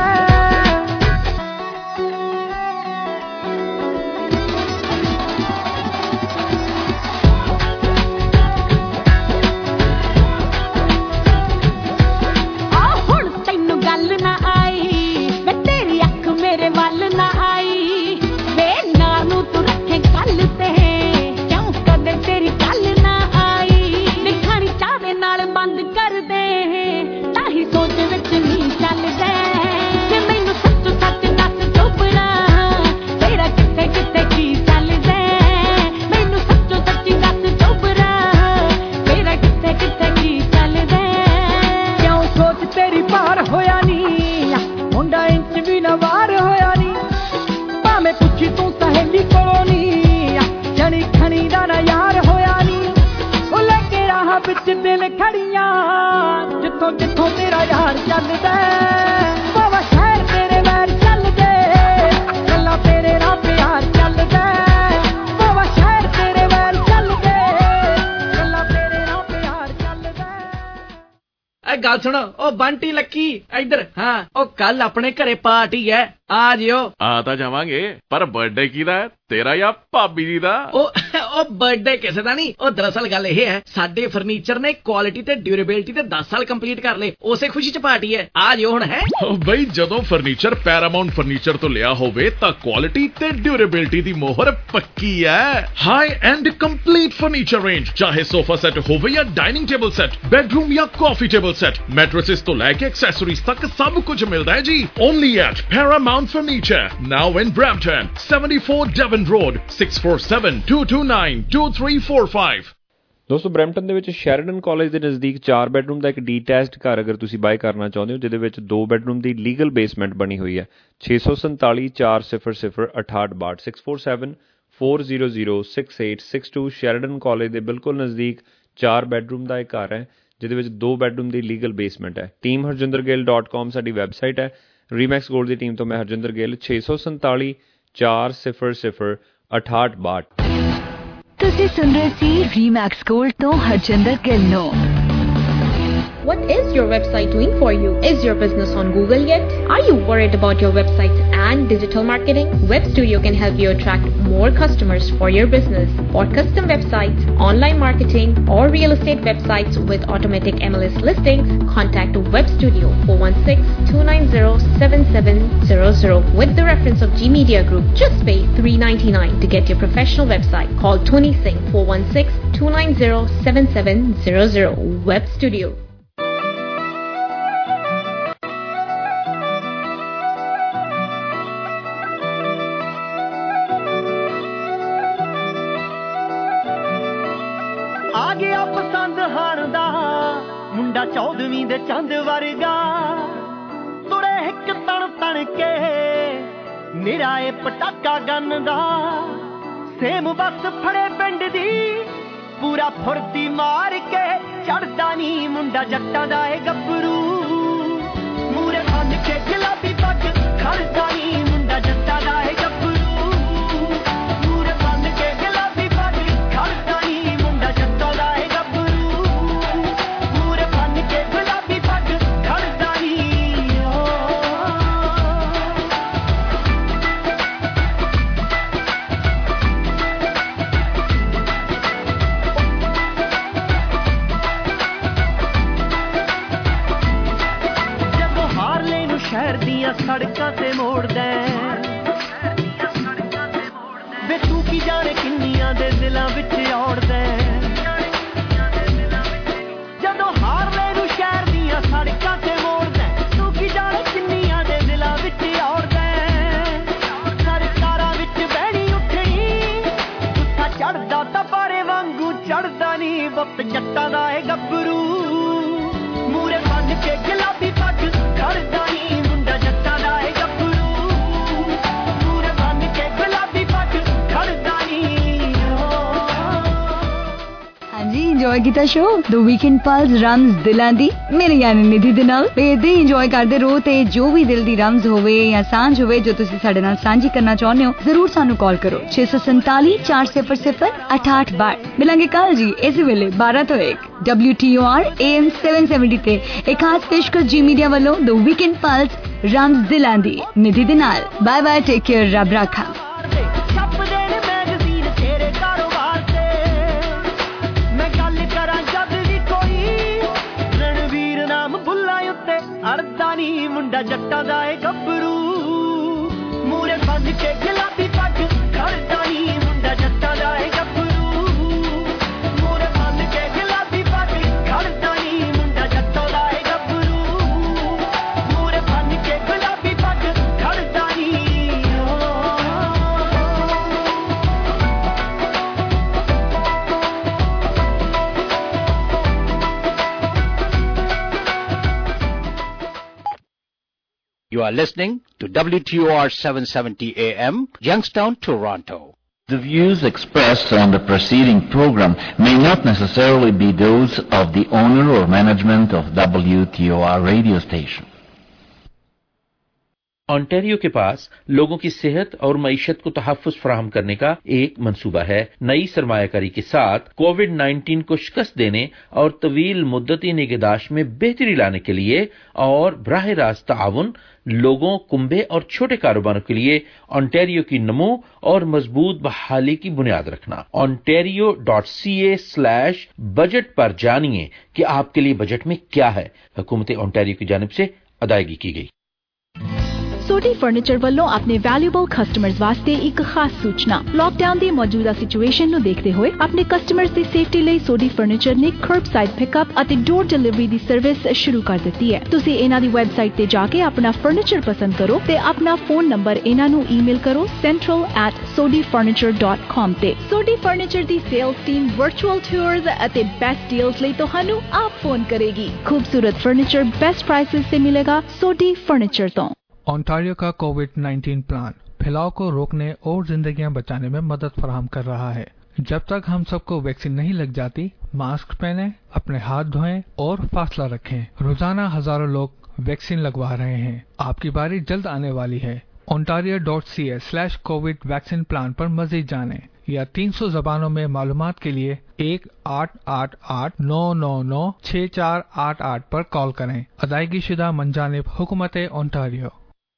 ਆ ਹੁਣ ਤੈਨੂੰ ਗੱਲ ਨਾ ਆਈ ਮੈਂ ਤੇਰੀ ਅੱਖ ਮੇਰੇ ਵੱਲ ਨਾ ਆਈ ਵੇ ਨਾਰ ਨੂੰ ਤੂੰ ਰੱਖੇ ਗੱਲ ਤੇ ਕਿਉਂ ਕਦੇ ਤੇਰੀ ਗੱਲ ਨਾ ਆਈ ਨਿਖਾਣੀ ਚਾਹ ਦੇ ਨਾਲ ਬੰਦ ਕਰ ਦੇ ਤਾਂ ਹੀ ਸੋਚ ਵਿੱਚ ਨਹੀਂ ਚੱਲਦਾ ਜੇ ਮੈਨੂੰ ਸੱਚ ਸੱਚ ਦੱਸ ਚੋਪੜਾ ਤੇਰਾ ਕਿੱਥੇ ਕਿੱਥੇ ਕੀ ਚੱਲਦਾ ਮੈਨੂੰ ਸੱਚ ਸੱਚ ਦੱਸ ਚੋਪੜਾ ਤੇਰਾ ਕਿੱਥੇ ਕਿੱਥੇ ਕੀ ਚੱਲਦਾ ਕਿਉਂ ਸੋਚ ਤੇਰੀ ਪਾਰ ਹੋਇਆ ਨੀ ਮੁੰਡਾ ਇੰਚ ਵੀ ਨਾ ਵਾਰ ਹੋਇਆ ਨੀ ਭਾਵੇਂ ਪੁੱਛੀ ਤੂੰ ਸਹੇਲੀ ਕੋਲੋਂ ਨੀ ਜਣੀ ਖਣੀ ਦਾ ਨਾ ਯਾਰ ਹੋਇਆ ਨੀ ਉਹ ਲੈ ਕੇ ਰਾਹ ਵਿੱਚ ਦਿਲ ਖੜੀਆਂ ਜਿੱਥੋਂ ਜਿੱਥੋਂ ਤੇਰਾ ਯਾਰ ਚੱਲਦਾ ਬਾਬਾ ਸ਼ਹਿਰ ਤੇਰੇ ਵੈਰ ਚੱਲਦੇ ਗੱਲਾਂ ਤੇਰੇ ਨਾਲ ਪਿਆਰ ਚੱਲਦਾ ਬਾਬਾ ਸ਼ਹਿਰ ਤੇਰੇ ਵੈਰ ਚੱਲਦੇ ਗੱਲਾਂ ਤੇਰੇ ਨਾਲ ਪਿਆਰ ਚੱਲਦਾ ਇਹ ਗੱਲ ਸੁਣੋ ਉਹ ਬੰਟੀ ਲੱਕੀ ਇੱਧਰ ਹਾਂ ਉਹ ਕੱਲ ਆਪਣੇ ਘਰੇ ਪਾਰਟੀ ਹੈ ਆ ਜਿਓ ਆ ਤਾਂ ਜਾਵਾਂਗੇ ਪਰ ਬਰਥਡੇ ਕਿਹਦਾ ਹੈ ਤੇਰਾ ਜਾਂ ਭਾਬੀ ਜੀ ਦਾ ਉਹ ਉਹ ਬਰਥਡੇ ਕਿਸੇ ਦਾ ਨਹੀਂ ਉਹ ਦਰਅਸਲ ਗੱਲ ਇਹ ਹੈ ਸਾਡੇ ਫਰਨੀਚਰ ਨੇ ਕੁਆਲਿਟੀ ਤੇ ਡਿਊਰੇਬਿਲਟੀ ਤੇ ਦਸ ਸਾਲ ਕੰਪਲੀਟ ਕਰ ਲਏ ਉਸੇ ਖੁਸ਼ੀ ਚ ਪਾਰਟੀ ਹੈ ਆ ਜਿਓ ਹੁਣ ਹੈ ਬਈ ਜਦੋਂ ਫਰਨੀਚਰ ਪੈਰਾਮਾਉਂਟ ਫਰਨੀਚਰ ਤੋਂ ਲਿਆ ਹੋਵੇ ਤਾਂ ਕੁਆਲਿਟੀ ਤੇ ਡਿਊਰੇਬਿਲਟੀ ਦੀ ਮੋਹਰ ਪੱਕੀ ਹੈ high end complete furniture range ਚਾਹੇ ਸੋਫਾ ਸੈੱਟ ਹੋਵੇ ਜਾਂ ਡਾਈਨਿੰਗ ਟੇਬਲ ਸੈੱਟ ਬੈਡਰੂਮ ਜਾਂ ਕਾਫੀ ਟੇਬਲ ਸੈੱਟ ਮੈਟ੍ਰੈसेस ਤੋਂ ਲੈ ਕੇ ਐਕਸੈਸਰੀਜ਼ ਤੱਕ ਸਭ ਕੁਝ ਮਿਲਦਾ ਹੈ ਜੀ only at Paramount furniture now in Brampton seventy-four Devon Road six four seven two two nine two three four five ਦੋਸਤੋ ਬਰੈਂਪਟਨ ਦੇ ਵਿੱਚ ਸ਼ੈਰਡਨ ਕਾਲਜ ਦੇ ਨਜ਼ਦੀਕ ਚਾਰ ਬੈਡਰੂਮ ਦਾ ਇੱਕ ਡੀਟੈਚਡ ਘਰ ਅਗਰ ਤੁਸੀਂ ਬਾਏ ਕਰਨਾ ਚਾਹੁੰਦੇ ਹੋ ਜਿਹਦੇ ਵਿੱਚ ਦੋ ਬੈਡਰੂਮ ਦੀ ਲੀਗਲ ਬੇਸਮੈਂਟ ਬਣੀ ਹੋਈ ਹੈ ਛੇ ਸੌ ਸੰਤਾਲੀ ਚਾਰ ਸਿਫਰ ਸਿਫਰ ਅਠਾਹਠ ਬਾਹਠ six four seven four zero zero six eight six two Sheridan college ਦੇ ਬਿਲਕੁਲ ਨਜ਼ਦੀਕ ਚਾਰ ਬੈਡਰੂਮ ਦਾ ਇੱਕ ਘਰ ਹੈ ਜਿਹਦੇ ਵਿੱਚ ਦੋ ਬੈਡਰੂਮ ਦੀ ਲੀਗਲ ਬੇਸਮੈਂਟ ਹੈ team Harjinder Gill dot com ਸਾਡੀ ਵੈਬਸਾਈਟ ਹੈ ਰੀਮੈਕਸ ਗੋਲਡ ਦੀ ਟੀਮ ਤੋਂ ਮੈਂ ਹਰਜਿੰਦਰ ਗਿੱਲ ਛੇ ਸੌ ਸੰਤਾਲੀ ਚਾਰ ਸਿਫਰ ਸਿਫਰ ਅਠਾਹਠ ਬਾਹਠ ਤੁਸੀਂ ਸੁਣ ਰਹੇ ਸੀ ਰੀਮੈਕਸ ਗੋਲਡ ਤੋਂ ਹਰਜਿੰਦਰ ਗਿੱਲ ਨੂੰ What is your website doing for you? Is your business on Google yet? Are you worried about your website and digital marketing? Web Studio can help you attract more customers for your business. For custom websites, online marketing, or real estate websites with automatic M L S listings, contact Web Studio four one six two nine zero seven seven zero zero with the reference of G Media Group. Just pay three ninety-nine to get your professional website. Call Tony Singh four one six two nine zero seven seven zero zero. Web Studio. ਆ ਗਿਆ ਪਸੰਦ ਹਾਣ ਦਾ ਮੁੰਡਾ ਚੌਦਵੀਂ ਦੇ ਚੰਦ ਵਰਗਾ ਤੁਰੇ ਇੱਕ ਤਣ ਤਣ ਕੇ ਨਿਰਾ ਏ ਪਟਾਕਾ ਗੰਨ ਦਾ ਸੇਮ ਬੱਸ ਫੜੇ ਪਿੰਡ ਦੀ ਪੂਰਾ ਫੁਰਤੀ ਮਾਰ ਕੇ ਚੜਦਾ ਨੀ ਮੁੰਡਾ ਜੱਟਾਂ ਦਾ ਏ ਗੱਭਰੂ ਮੂਰੇ ਬੰਨ ਕੇ ਗੁਲਾਬੀ ਪੱਗ ਖੜਦਾ ਨੀ ਮੁੰਡਾ ਜੱਟਾਂ ਦਾ ਏ ਗੱਭਰੂ ਮੂਰੇ ਬੰਨ ਕੇ ਗੁਲਾਬੀ ਪੱਗ ਖੜਦਾ ਨੀ ਮੁੰਡਾ ਜੱਟਾਂ ਦਾ ਏ ਗੱਭਰੂ ਮੂਰੇ ਬੰਨ ਕੇ ਗੁਲਾਬੀ ਪੱਗ ਖੜਦਾ ਨੀ ਸ਼ਹਿਰ ਦੀਆਂ ਸੜਕਾਂ ਤੇ ਮੋੜਦਾ ਵੇ ਤੂੰ ਕੀ ਜਾਣੇ ਕਿੰਨੀਆਂ ਦੇ ਦਿਲਾਂ ਵਿੱਚ ਔੜਦਾ ਜਦੋਂ ਹਾਰਲੇ ਨੂੰ ਸ਼ਹਿਰ ਦੀਆਂ ਸੜਕਾਂ ਤੇ ਮੋੜਦਾ ਤੂੰ ਕੀ ਜਾਣੇ ਕਿੰਨੀਆਂ ਦੇ ਦਿਲਾਂ ਵਿੱਚ ਔੜਦਾ ਸਰਕਾਰਾਂ ਵਿੱਚ ਬਹਿਣੀ ਉੱਠਣੀ ਗੁੱਸਾ ਚੜਦਾ ਤਾਂ ਪਾਰੇ ਵਾਂਗੂ ਚੜਦਾ ਨੀ ਵਕਤ ਜੱਟਾਂ ਦਾ ਏ ਗੱਭਰੂ ਮੂਰੇ ਬੰਨ ਕੇ ਗੁਲਾਬੀ ਪੱਗ ਖੜਦਾ ਨੀ ਮੁੰਡਾ ਜੱਟਾਂ ਦਾ ਏ ਗੱਭਰੂ ਮੂਰੇ ਬੰਨ ਕੇ ਗੁਲਾਬੀ ਪੱਗ ਖੜਦਾ ਨੀ ਹਾਂਜੀ ਇੰਜੋਏ ਕੀਤਾ ਸ਼ੋ ਦ ਵੀਕਐਂਡ ਪਲਸ ਰਮਜ਼ ਦਿਲਾਂ ਦੀ ਮੇਰੇ ਯਾਨੀ ਨਿਧੀ ਦੇ ਨਾਲ ਇਹਦੇ ਇੰਜੋਏ ਕਰਦੇ ਰਹੋ ਤੇ ਜੋ ਵੀ ਦਿਲ ਦੀ ਰਮਜ਼ ਹੋਵੇ ਜਾਂ ਸਾਂਝ ਹੋਵੇ ਜੋ ਤੁਸੀਂ ਸਾਡੇ ਨਾਲ ਸਾਂਝੀ ਕਰਨਾ ਚਾਹੁੰਦੇ ਹੋ ਜ਼ਰੂਰ ਸਾਨੂੰ ਕਾਲ ਕਰੋ ਛੇ ਸੌ ਸੰਤਾਲੀ ਚਾਰ ਸਿਫਰ ਸਿਫਰ ਅਠਾਹਠ ਬਾਹਠ ਮਿਲਾਂਗੇ ਕੱਲ ਜੀ ਇਸੇ ਵੇਲੇ ਬਾਰਾਂ ਤੋਂ ਇੱਕ W T O R A M ਸੱਤ ਸੌ ਸੱਤਰ ਤੇ ਇੱਕ ਖਾਸ ਪੇਸ਼ਕਸ਼ ਜੀ ਮੀਡੀਆ ਵੱਲੋਂ ਦ ਵੀਕਐਂਡ ਪਲਸ ਰਮਜ਼ ਦਿਲਾਂ ਦੀ ਨਿਧੀ ਦੇ ਨਾਲ ਬਾਏ ਬਾਏ ਟੇਕ ਕੇਅਰ ਰੱਬ ਰਾਖਾ ਅੜਦਾ ਨੀ ਮੁੰਡਾ ਜੱਟਾਂ ਦਾ ਏ ਗੱਭਰੂ ਮੂਰੇ ਬੰਨ ਕੇ ਗੁਲਾਬੀ ਪੱਗ ਖੜਦਾ ਨੀ ਮੁੰਡਾ ਜੱਟਾਂ ਦਾ ਏ ਗੱਭਰੂ ਮੂਰੇ ਬੰਨ ਕੇ ਗੁਲਾਬੀ ਪੱਗ ਖੜਦਾ ਨੀ ਮੁੰਡਾ ਜੱਟਾਂ ਦਾ ਏ ਗੱਭਰੂ ਮੂਰੇ ਬੰਨ ਕੇ ਗੁਲਾਬੀ ਪੱਗ ਖੜਦਾ ਨੀ You are listening to W T O R seven seventy A M, Youngstown, Toronto. The views expressed on the preceding program may not necessarily be those of the owner or management of W T O R radio station. Ontario के पास लोगों की सेहत और मईशत को तहफ़्फ़ुज़ फराहम करने का एक मंसूबा है। नई सरमायाकारी के साथ कोविड नाइन्टीन को शिकस्त देने और तवील मुद्दती निगहदाश्त में बेहतरी लाने के लिए और बराह रास्त ताउन लोगों, कुंबे और छोटे कारोबारों के लिए ऑन्टेरियो की नमो और मजबूत बहाली की बुनियाद रखना। Ontario dot C A slash budget पर जानिए कि आपके लिए बजट में क्या है। हुकूमत ऑन्टेरियो की जानिब से अदायगी की गई। सोडी फर्नीचर ਵੱਲੋਂ ਆਪਣੇ ਵੈਲਿਊਬਲ ਕਸਟਮਰਸ ਵਾਸਤੇ ਇੱਕ ਖਾਸ ਸੂਚਨਾ। ਲੌਕਡਾਊਨ ਦੀ ਮੌਜੂਦਾ ਸਿਚੁਏਸ਼ਨ ਨੂੰ ਦੇਖਦੇ ਹੋਏ ਆਪਣੇ ਕਸਟਮਰਸ ਦੀ ਸੇਫਟੀ ਲਈ ਸੋਡੀ ਫਰਨੀਚਰ ਨੇ ਕਰਬਸਾਈਡ ਪਿਕਅਪ ਅਤੇ ਡੋਰ ਡਿਲੀਵਰੀ ਦੀ ਸਰਵਿਸ ਸ਼ੁਰੂ ਕਰ ਦਿੱਤੀ ਹੈ। ਤੁਸੀਂ ਇਹਨਾਂ ਦੀ ਵੈਬਸਾਈਟ ਤੇ ਜਾ ਕੇ ਆਪਣਾ ਫਰਨੀਚਰ ਪਸੰਦ ਕਰੋ ਤੇ ਆਪਣਾ ਫੋਨ ਨੰਬਰ ਇਹਨਾਂ ਨੂੰ ਈਮੇਲ ਕਰੋ central at sodi furniture dot com ਤੇ। ਸੋਡੀ ਫਰਨੀਚਰ ਦੀ ਸੇਲਸ ਟੀਮ ਵਰਚੁਅਲ ਟੂਰਸ ਅਤੇ ਬੈਸਟ ਡੀਲਸ ਲਈ ਤੁਹਾਨੂੰ ਆਪ ਫੋਨ ਕਰੇਗੀ। ਖੂਬਸੂਰਤ ਫਰਨੀਚਰ बेस्ट प्राइसेस से मिलेगा सोडी फर्नीचर तो। ओंटारियो का कोविड नाइन्टीन प्लान फैलाव को रोकने और जिंदगियां बचाने में मदद फराहम कर रहा है। जब तक हम सबको वैक्सीन नहीं लग जाती, मास्क पहने, अपने हाथ धोएं और फासला रखें। रोजाना हजारों लोग वैक्सीन लगवा रहे हैं। आपकी बारी जल्द आने वाली है। Ontario dot C A slash covid vaccine plan पर मजीद जाने या तीन सौ जबानों में मालूमात के लिए एक आठ आठ आठ नौ नौ नौ छह चार आठ आठ पर कॉल करें। अदायगी शुदा मंजानिब हुकूमत Ontario.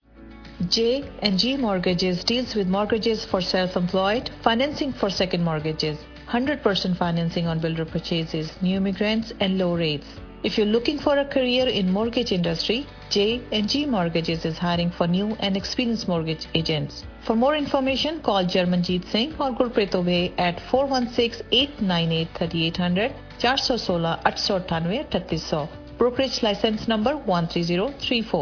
J and G Mortgages deals with mortgages for self-employed, financing for second mortgages, one hundred percent financing on builder purchases, new immigrants and low rates. If you're looking for a career in mortgage industry, J and G Mortgages is hiring for new and experienced mortgage agents. For more information, call Jarmanjeet Singh or Gurpreet Obey at four one six, eight nine eight, three eight zero zero, four one six, eight eight nine eight, three eight zero zero. Brokerage license number one three zero three four.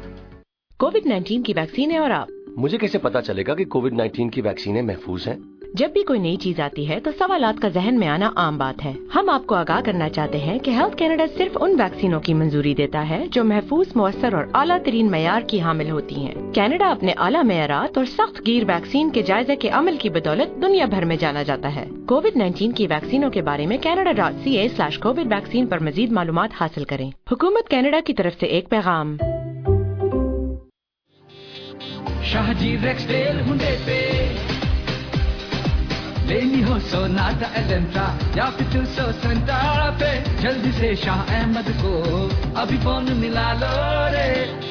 Covid nineteen की vaccine है और आप? मुझे कैसे पता चलेगा कि Covid nineteen की वैक्सीनें महफूज हैं? जब भी कोई नई चीज आती है तो सवालात का जहन में आना आम बात है। हम आपको आगाह करना चाहते हैं कि हेल्थ कैनेडा सिर्फ उन वैक्सीनों की मंजूरी देता है जो महफूज, मुअस्सर और आला तरीन मयार की हामिल होती हैं। कैनेडा अपने आला मयारात और सख्त गिर वैक्सीन के जायजे के अमल की बदौलत दुनिया भर में जाना जाता है। कोविड नाइन्टीन की वैक्सीनों के बारे में Canada dot C A slash covid vaccine पर मजीद मालूमात हासिल करें। हुकूमत कैनेडा की तरफ से एक पैगाम। शाहजी रेक्सडेल हुंडे पे लेनी हो सोनाटा एलेंट्रा या फिर टू सौ सेंटा पे, जल्दी से शाह अहमद को अभी फोन मिला लो रे।